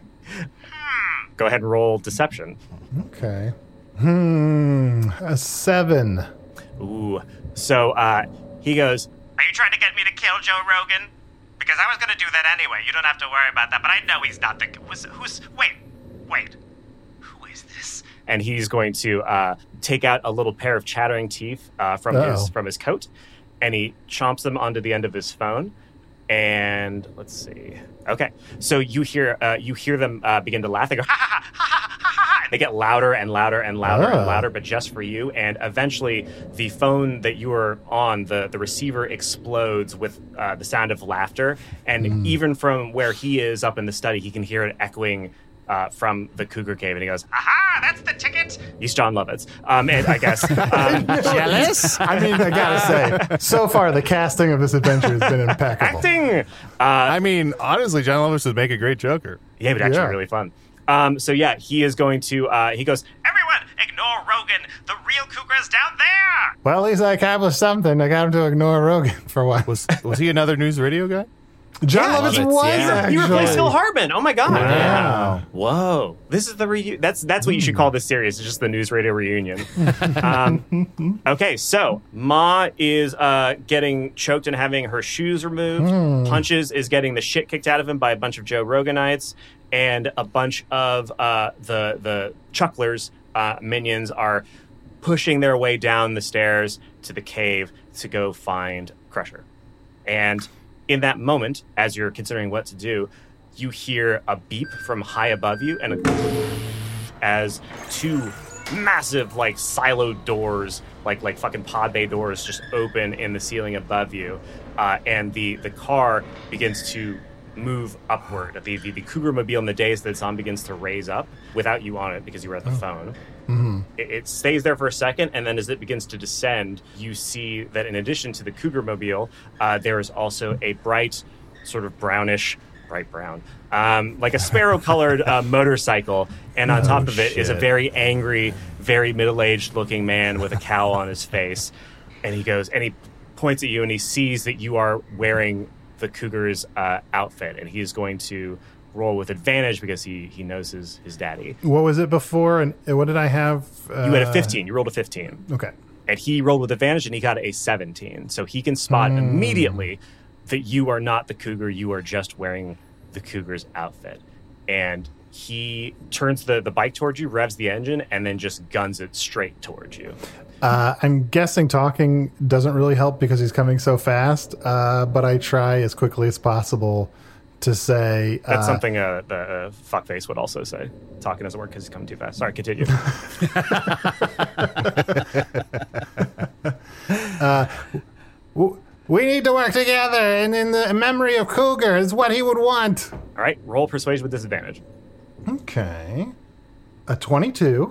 Hmm. Go ahead and roll deception. Okay. Hmm, a seven. Ooh. So uh, he goes, "Are you trying to get me to kill Joe Rogan? Because I was going to do that anyway. You don't have to worry about that. But I know he's not the... Who's... who's wait. Wait. Who is this?" And he's going to uh, take out a little pair of chattering teeth uh, from Uh-oh. his from his coat. And he chomps them onto the end of his phone. And let's see. Okay. So you hear uh, you hear them uh, begin to laugh. They go, ha, ha, ha, ha, ha, ha, ha. And they get louder and louder and louder Oh. and louder, but just for you. And eventually the phone that you are on, the, the receiver explodes with uh, the sound of laughter. And Mm. even from where he is up in the study, he can hear it echoing uh, from the Cougar Cave. And he goes, Aha, that's the ticket. he's John Lovitz. Um, and I guess, um, jealous? I mean, I gotta say, so far the casting of this adventure has been impeccable. Acting! Uh, I mean, honestly, John Lovitz would make a great Joker. Yeah, but actually Yeah. really fun. Um, so yeah, he is going to, uh, he goes, Everyone, Ignore Rogan. The real cougar is down there. Well, at least I accomplished something. I got him to ignore Rogan for a while. Was was he another news radio guy? John Yeah, Lovitz Lovitz, was yeah. actually. You replaced Phil Hartman. Oh my god! Wow. Whoa! This is the reunion. That's that's what you should call this series. It's just the news radio reunion. um, okay, so Ma is uh, getting choked and having her shoes removed. Mm. Punches is getting the shit kicked out of him by a bunch of Joe Roganites, and a bunch of uh, the the Chucklers uh, minions are pushing their way down the stairs to the cave to go find Crusher. And in that moment, as you're considering what to do, you hear a beep from high above you, and a as two massive, like, siloed doors, like like fucking pod bay doors, just open in the ceiling above you, uh, and the the car begins to move upward. The, the the Cougar Mobile in the days that it's on begins to raise up without you on it because you were at the oh. phone. Mm-hmm. It, it stays there for a second, and then as it begins to descend, you see that in addition to the Cougar Mobile, uh, there is also a bright, sort of brownish, bright brown, um, like a sparrow-colored uh, motorcycle, and on Oh, top of it shit. is a very angry, very middle-aged looking man with a cowl on his face, and he goes, and he points at you, and he sees that you are wearing the Cougar's uh, outfit, and he is going to roll with advantage because he he knows his his daddy. What was it before? And what did I have? Uh, You had a fifteen. You rolled a fifteen. Okay. And he rolled with advantage, and he got a seventeen. So he can spot Mm. immediately that you are not the Cougar. You are just wearing the Cougar's outfit. And he turns the, the bike towards you, revs the engine, and then just guns it straight towards you. Uh, I'm guessing talking doesn't really help because he's coming so fast, uh, but I try as quickly as possible to say... That's uh, something uh, the uh, fuckface would also say. Talking doesn't work because he's coming too fast. Sorry, continue. uh, w- we need to work together, and in the memory of Cougar is what he would want. All right, roll persuasion with disadvantage. Okay. A twenty-two.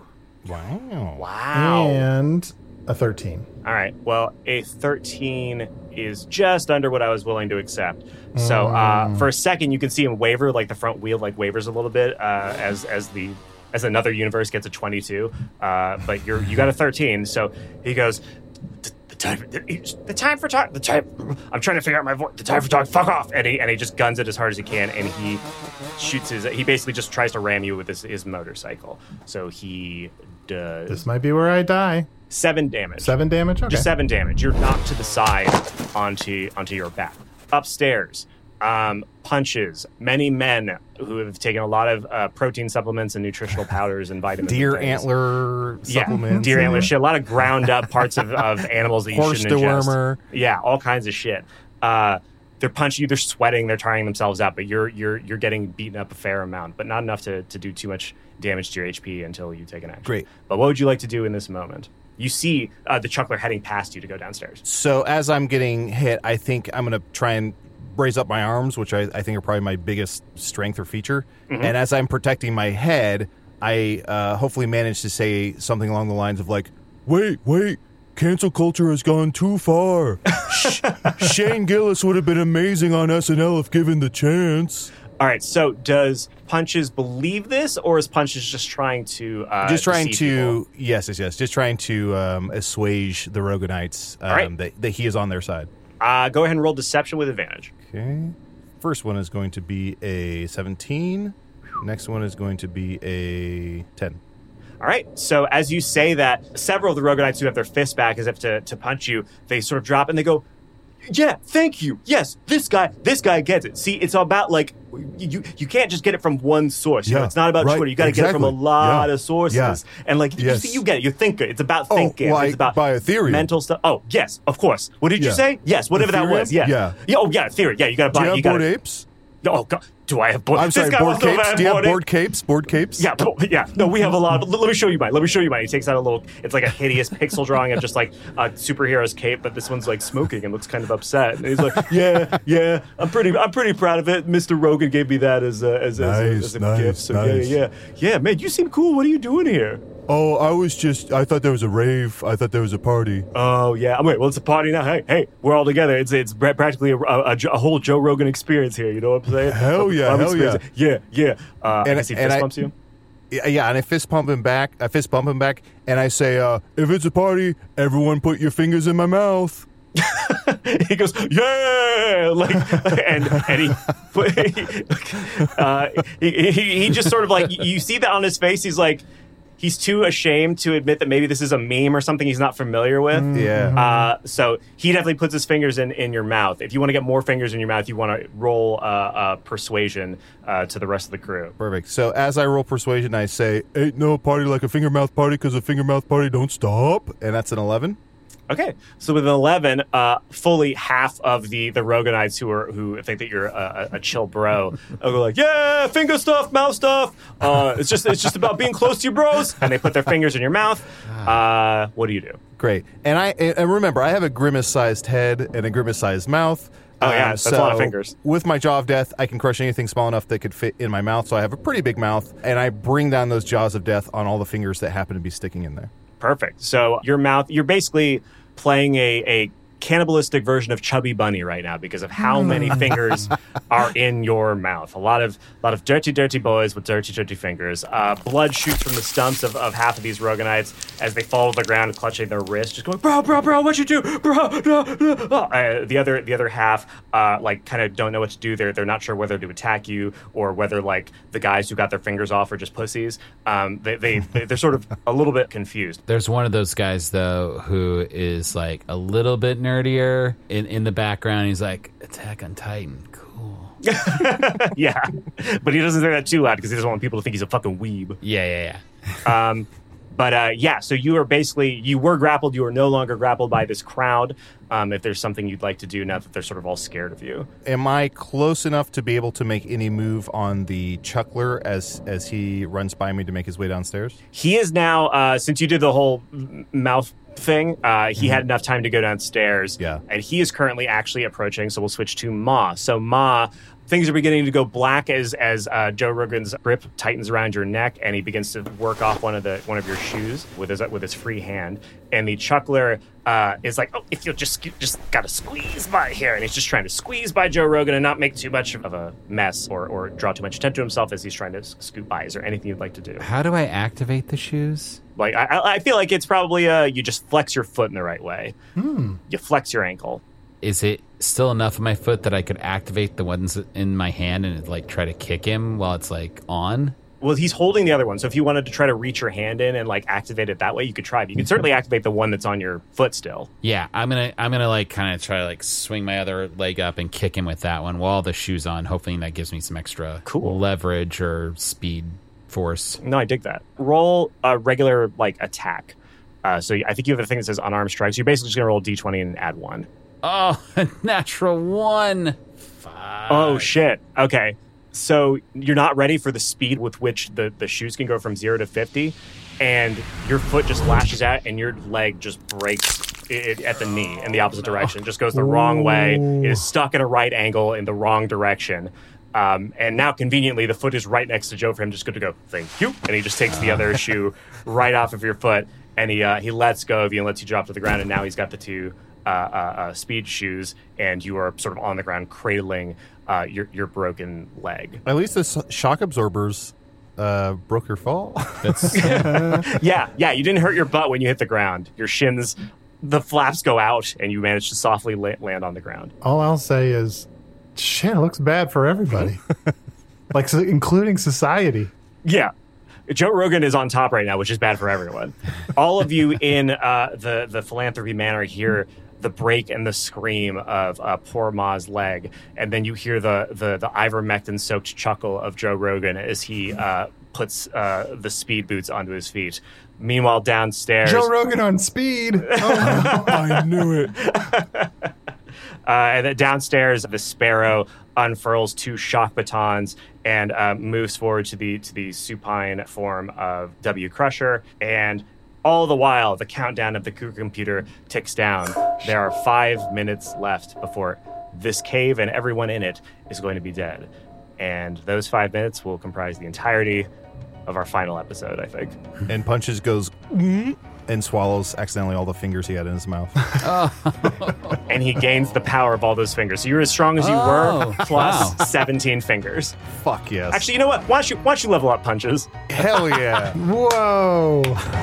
Wow. Wow. And a thirteen. All right. Well, a thirteen is just under what I was willing to accept. So uh, Mm. for a second, you can see him waver, like the front wheel, like wavers a little bit uh, as as the as another universe gets a twenty-two. Uh, but you're you got a thirteen. So he goes, the time, the time for talk. The time. I'm trying to figure out my voice. The time for talk. Fuck off! And he and he just guns it as hard as he can, and he shoots his. He basically just tries to ram you with his, his motorcycle. So he does. This might be where I die. Seven damage. Seven damage? Okay. Just seven damage. You're knocked to the side onto onto your back. Upstairs, um, punches. Many men who have taken a lot of uh, protein supplements and nutritional powders and vitamins. Deer and things. antler Yeah, supplements. deer antler shit. A lot of ground up parts of, of animals that you Horse shouldn't ingest. dewormer. Yeah, all kinds of shit. Uh, they're punching you. They're sweating. They're tiring themselves out. But you're you're you're getting beaten up a fair amount, but not enough to, to do too much damage to your H P until you take an action. Great. But what would you like to do in this moment? You see uh, the Chuckler heading past you to go downstairs. So as I'm getting hit, I think I'm going to try and raise up my arms, which I, I think are probably my biggest strength or feature. Mhm. And as I'm protecting my head, I uh, hopefully manage to say something along the lines of like, wait, wait, cancel culture has gone too far. Sh- Shane Gillis would have been amazing on S N L if given the chance. All right, so does Punches believe this, or is Punches just trying to uh, just trying deceive to, people? yes, yes, yes, just trying to um, assuage the Roganites um, All right. that, that he is on their side. Uh, go ahead and roll deception with advantage. Okay. First one is going to be a seventeen. Next one is going to be a ten. All right, so as you say that, several of the Roganites who have their fists back as if to, to punch you, they sort of drop and they go, yeah, thank you. Yes, this guy, this guy gets it. See, it's all about, like, you you can't just get it from one source. You know, Yeah, it's not about right, Twitter. You got to get it from a exactly. lot Yeah, of sources. yeah. And, like, Yes. you, see, you get it. You think it. It's about Oh, thinking. like it's about by Ethereum. mental stuff. Oh, yes, of course. What did you Yeah. say? Yes, whatever that Ethereum? was. Yeah. Yeah. yeah. Oh, yeah, theory. Yeah, you got to Do buy you it. have You got bored apes? Oh, God. Do I have board? I'm sorry, this guy board wants to know if I capes? have Do you have board board capes? Board capes? Yeah, bo- yeah. No, we have a lot. Of, let me show you mine. Let me show you mine. He takes out a little. It's like a hideous pixel drawing of just like a superhero's cape, but this one's like smoking and looks kind of upset. And he's like, "Yeah, yeah, I'm pretty, I'm pretty proud of it. Mister Rogan gave me that as a, as, as, a, Nice, as a nice, gift. So nice. yeah, yeah, yeah, man, you seem cool. What are you doing here? Oh, I was just, I thought there was a rave. I thought there was a party. Oh yeah. Wait, well, it's a party now. Hey, hey, we're all together. It's it's pra- practically a, a, a, a whole Joe Rogan experience here. You know what I'm saying? Hell yeah, I'm hell yeah. experiencing- Yeah, yeah. Uh, And- I guess he and fist I- bumps you. Yeah, yeah, and I fist pump him back. I fist bump him back, and I say, uh, "If it's a party, everyone put your fingers in my mouth." He goes, "Yeah!" Like, and and he, uh, he, he he just sort of like, you see that on his face. He's like, he's too ashamed to admit that maybe this is a meme or something he's not familiar with. Yeah. Uh, so he definitely puts his fingers in, in your mouth. If you want to get more fingers in your mouth, you want to roll uh, uh, persuasion uh, to the rest of the crew. Perfect. So as I roll persuasion, I say, "Ain't no party like a finger mouth party, because a finger mouth party don't stop," and that's an eleven. Okay, so with an eleven, uh, fully half of the the Roganites who are who think that you're a, a, a chill bro, will go like, "Yeah, finger stuff, mouth stuff. Uh, it's just it's just about being close to your bros." And they put their fingers in your mouth. Uh, what do you do? Great. And I and remember, I have a grimace-sized head and a grimace-sized mouth. Oh yeah, um, that's so a lot of fingers. With my jaw of death, I can crush anything small enough that could fit in my mouth. So I have a pretty big mouth, and I bring down those jaws of death on all the fingers that happen to be sticking in there. Perfect. So your mouth, you're basically playing a, a cannibalistic version of Chubby Bunny right now because of how many fingers are in your mouth. A lot of a lot of dirty, dirty boys with dirty, dirty fingers. Uh, blood shoots from the stumps of, of half of these Roganites as they fall to the ground, clutching their wrists, just going, "Bro, bro, bro, what you do, bro?" No, no. Uh, the other the other half, uh, like, kind of don't know what to do. They're they're not sure whether to attack you or whether, like, the guys who got their fingers off are just pussies. Um, they they they're sort of a little bit confused. There's one of those guys though who is like a little bit nerdier in in the background. He's like, "Attack on Titan, cool." Yeah, but he doesn't say that too loud because he doesn't want people to think he's a fucking weeb. Yeah, yeah, yeah. um, but uh, yeah, so you are basically, you were grappled. You are no longer grappled by this crowd. Um, if there's something you'd like to do now that they're sort of all scared of you. Am I close enough to be able to make any move on the Chuckler as as he runs by me to make his way downstairs? He is now, uh, since you did the whole m- mouth thing, uh, he mm-hmm. had enough time to go downstairs. Yeah. And he is currently actually approaching, so we'll switch to Ma. So Ma, things are beginning to go black as as uh, Joe Rogan's grip tightens around your neck, and he begins to work off one of the one of your shoes with his with his free hand. And the Chuckler uh, is like, "Oh, if you'll just just gotta squeeze by here," and he's just trying to squeeze by Joe Rogan and not make too much of a mess or or draw too much attention to himself as he's trying to scoot by. Is there anything you'd like to do? How do I activate the shoes? Like, I, I feel like it's probably uh, you just flex your foot in the right way. Hmm. You flex your ankle. Is it still enough of my foot that I could activate the ones in my hand and like try to kick him while it's like on? Well, he's holding the other one, so if you wanted to try to reach your hand in and like activate it that way, you could try. But you could certainly activate the one that's on your foot still. Yeah, I'm gonna I'm gonna like kind of try to like swing my other leg up and kick him with that one while the shoe's on. Hopefully that gives me some extra cool leverage or speed. Force. No, I dig that. Roll a regular like attack. Uh, so I think you have a thing that says unarmed strikes. You're basically just gonna roll a d twenty and add one. Oh, a natural one. Five. Oh shit. Okay, so you're not ready for the speed with which the the shoes can go from zero to fifty, and your foot just lashes out, and your leg just breaks it, at the knee in the opposite direction. It just goes the wrong way. It is stuck at a right angle in the wrong direction. Um, and now, conveniently, the foot is right next to Joe for him just good to go, "Thank you." And he just takes the other shoe right off of your foot, and he uh, he lets go of you and lets you drop to the ground. And now he's got the two uh, uh, uh, speed shoes, and you are sort of on the ground cradling uh, your, your broken leg. At least the shock absorbers uh, broke your fall. That's yeah, yeah. You didn't hurt your butt when you hit the ground. Your shins, the flaps go out, and you managed to softly la- land on the ground. All I'll say is, shit, it looks bad for everybody. Like, so, including society. Yeah. Joe Rogan is on top right now, which is bad for everyone. All of you in uh, the, the Philanthropy Manor hear the break and the scream of uh, poor Ma's leg, and then you hear the, the, the ivermectin-soaked chuckle of Joe Rogan as he uh, puts uh, the speed boots onto his feet. Meanwhile, downstairs... Joe Rogan on speed! Oh, I knew it. Uh, and then downstairs, the Sparrow unfurls two shock batons and uh, moves forward to the to the supine form of W. Crusher. And all the while, the countdown of the Cougar computer ticks down. There are five minutes left before this cave and everyone in it is going to be dead. And those five minutes will comprise the entirety of our final episode, I think. And Punches goes, mm? and swallows accidentally all the fingers he had in his mouth. And he gains the power of all those fingers. So you're as strong as you Oh, were, plus wow. seventeen fingers. Fuck yes. Actually, you know what? Why don't you, why don't you level up Punches? Hell yeah. Whoa.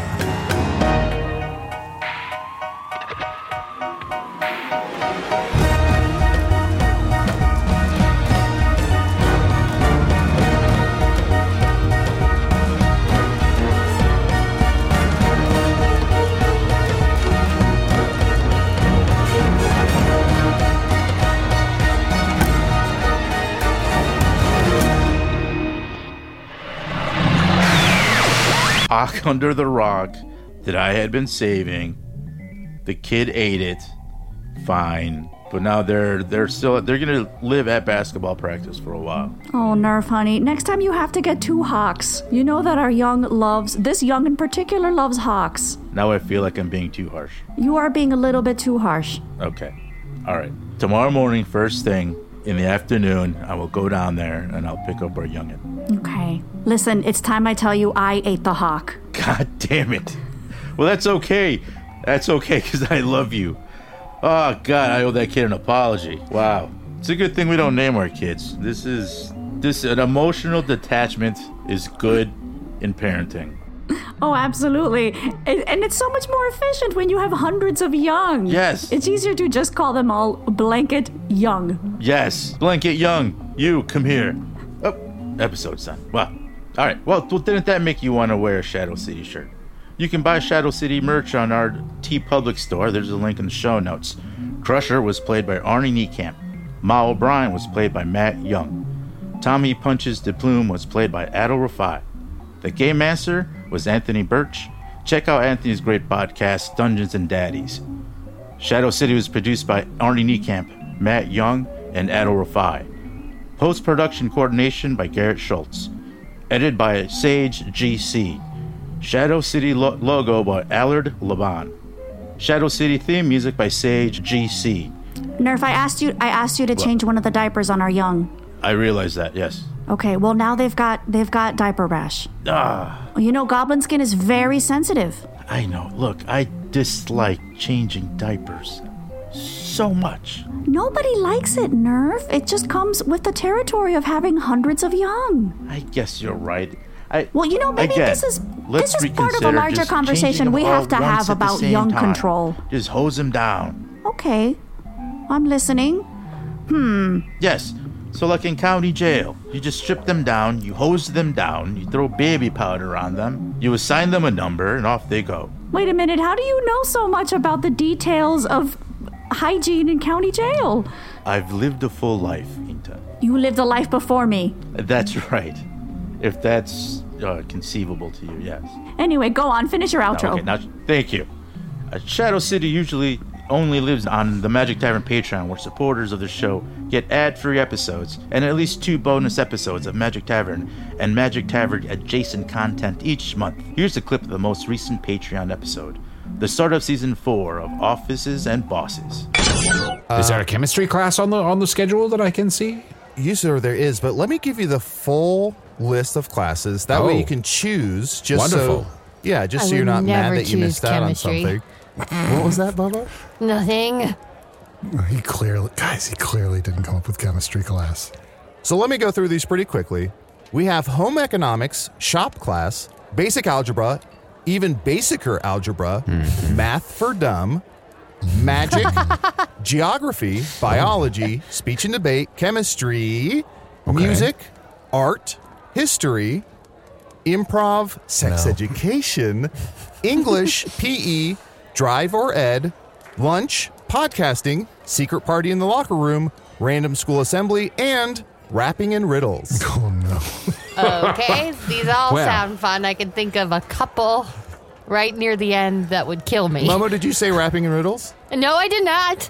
Hawk under the rock that I had been saving. The kid ate it. Fine. But now they're they're still they're gonna live at basketball practice for a while. Oh, Nerf, honey. Next time you have to get two hawks. You know that our young loves, this young in particular loves hawks. Now I feel like I'm being too harsh. You are being a little bit too harsh. Okay. All right. Tomorrow morning, first thing in the afternoon, I will go down there and I'll pick up our youngin'. Okay. Listen, it's time I tell you I ate the hawk. God damn it. Well, that's okay. That's okay because I love you. Oh, God, I owe that kid an apology. Wow. It's a good thing we don't name our kids. This is... this an emotional detachment is good in parenting. Oh, absolutely. And and it's so much more efficient when you have hundreds of young. Yes. It's easier to just call them all blanket young. Yes. Blanket Young, you, come here. Oh, episode's done. Wow. All right. Well, didn't that make you want to wear a Shadow City shirt? You can buy Shadow City merch on our TeePublic store. There's a link in the show notes. Crusher was played by Arnie Niekamp. Ma O'Brien was played by Matt Young. Tommy Punches de Plume was played by Adol Rafai. The Game Master was Anthony Birch. Check out Anthony's great podcast, Dungeons and Daddies. Shadow City was produced by Arnie Niekamp, Matt Young, and Adol Rafai. Post-production coordination by Garrett Schultz. Edited by Sage G C. Shadow City lo- logo by Allard Laban. Shadow City theme music by Sage G C. Nerf, I asked you I asked you to What? change one of the diapers on our young. I realize that, yes. Okay, well now they've got they've got diaper rash. Ah, You know, goblin skin is very sensitive. I know. Look, I dislike changing diapers so much. Nobody likes it, Nerf. It just comes with the territory of having hundreds of young. I guess you're right. I, Well, you know, maybe again, this is let's this is part of a reconsider larger just conversation changing we them have all to once have at the about same young time. control. Just hose them down. Okay, I'm listening. Hmm. Yes. So like in county jail, you just strip them down, you hose them down, you throw baby powder on them, you assign them a number, and off they go. Wait a minute. How do you know so much about the details of hygiene in county jail? I've lived a full life, Inta. You lived a life before me. That's right. If that's uh, conceivable to you, yes. Anyway, go on. Finish your outro. Okay, now, thank you. Uh, Shadow City usually only lives on the Magic Tavern Patreon, where supporters of the show get ad-free episodes and at least two bonus episodes of Magic Tavern and Magic Tavern adjacent content each month. Here's a clip of the most recent Patreon episode, the start of season four of Offices and Bosses. Is there a chemistry class on the on the schedule that I can see? Usually there is, but let me give you the full list of classes. That Oh. way you can choose. Just Wonderful. So, yeah, just I so you're would not mad never that you choose missed out on chemistry. something. What was that, Bubba? Nothing. He clearly, guys, he clearly didn't come up with chemistry class. So let me go through these pretty quickly. We have home economics, shop class, basic algebra, even basicer algebra, math for dumb, magic, geography, biology, speech and debate, chemistry, music, art, history, improv, sex No. education, English, P E, drive or ed, lunch, podcasting, secret party in the locker room, random school assembly, and rapping and riddles. Oh, no. Okay, these all Well. sound fun. I can think of a couple right near the end that would kill me. Momo, did you say rapping and riddles? No, I did not.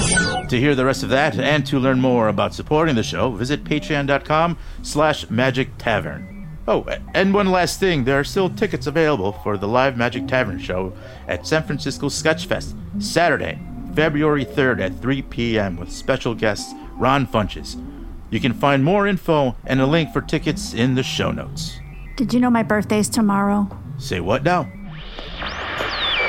To hear the rest of that and to learn more about supporting the show, visit patreon.com slash magic tavern. Oh, and one last thing, there are still tickets available for the live Magic Tavern show at San Francisco Sketchfest, Saturday, February third at three p.m. with special guests Ron Funches. You can find more info and a link for tickets in the show notes. Did you know my birthday's tomorrow? Say what now?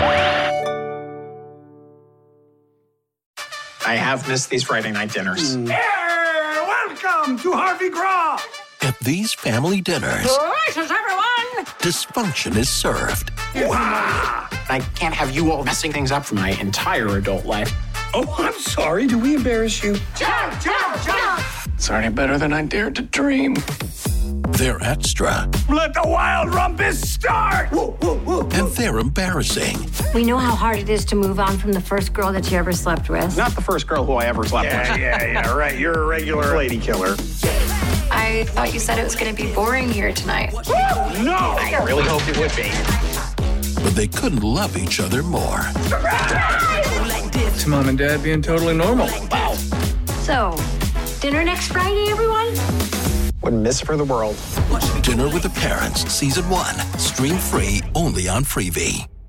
I have missed these Friday night dinners. Mm. Hey, welcome to Harvey Graw. At these family dinners, Gracious, everyone! dysfunction is served. Wow. I can't have you all messing things up for my entire adult life. Oh, I'm sorry. Do we embarrass you? Jump, jump, jump! It's already better than I dared to dream. They're extra. Let the wild rumpus start! Woo, woo, woo, woo. And they're embarrassing. We know how hard it is to move on from the first girl that you ever slept with. Not the first girl who I ever slept yeah, with. Yeah, yeah, yeah, right. You're a regular lady killer. I thought you said it was going to be boring here tonight. Woo! No! I really hoped it would be. But they couldn't love each other more. It's mom and dad being totally normal. Wow. So, dinner next Friday, everyone? Wouldn't miss it for the world. Dinner with the Parents, Season one. Stream free only on Freevee.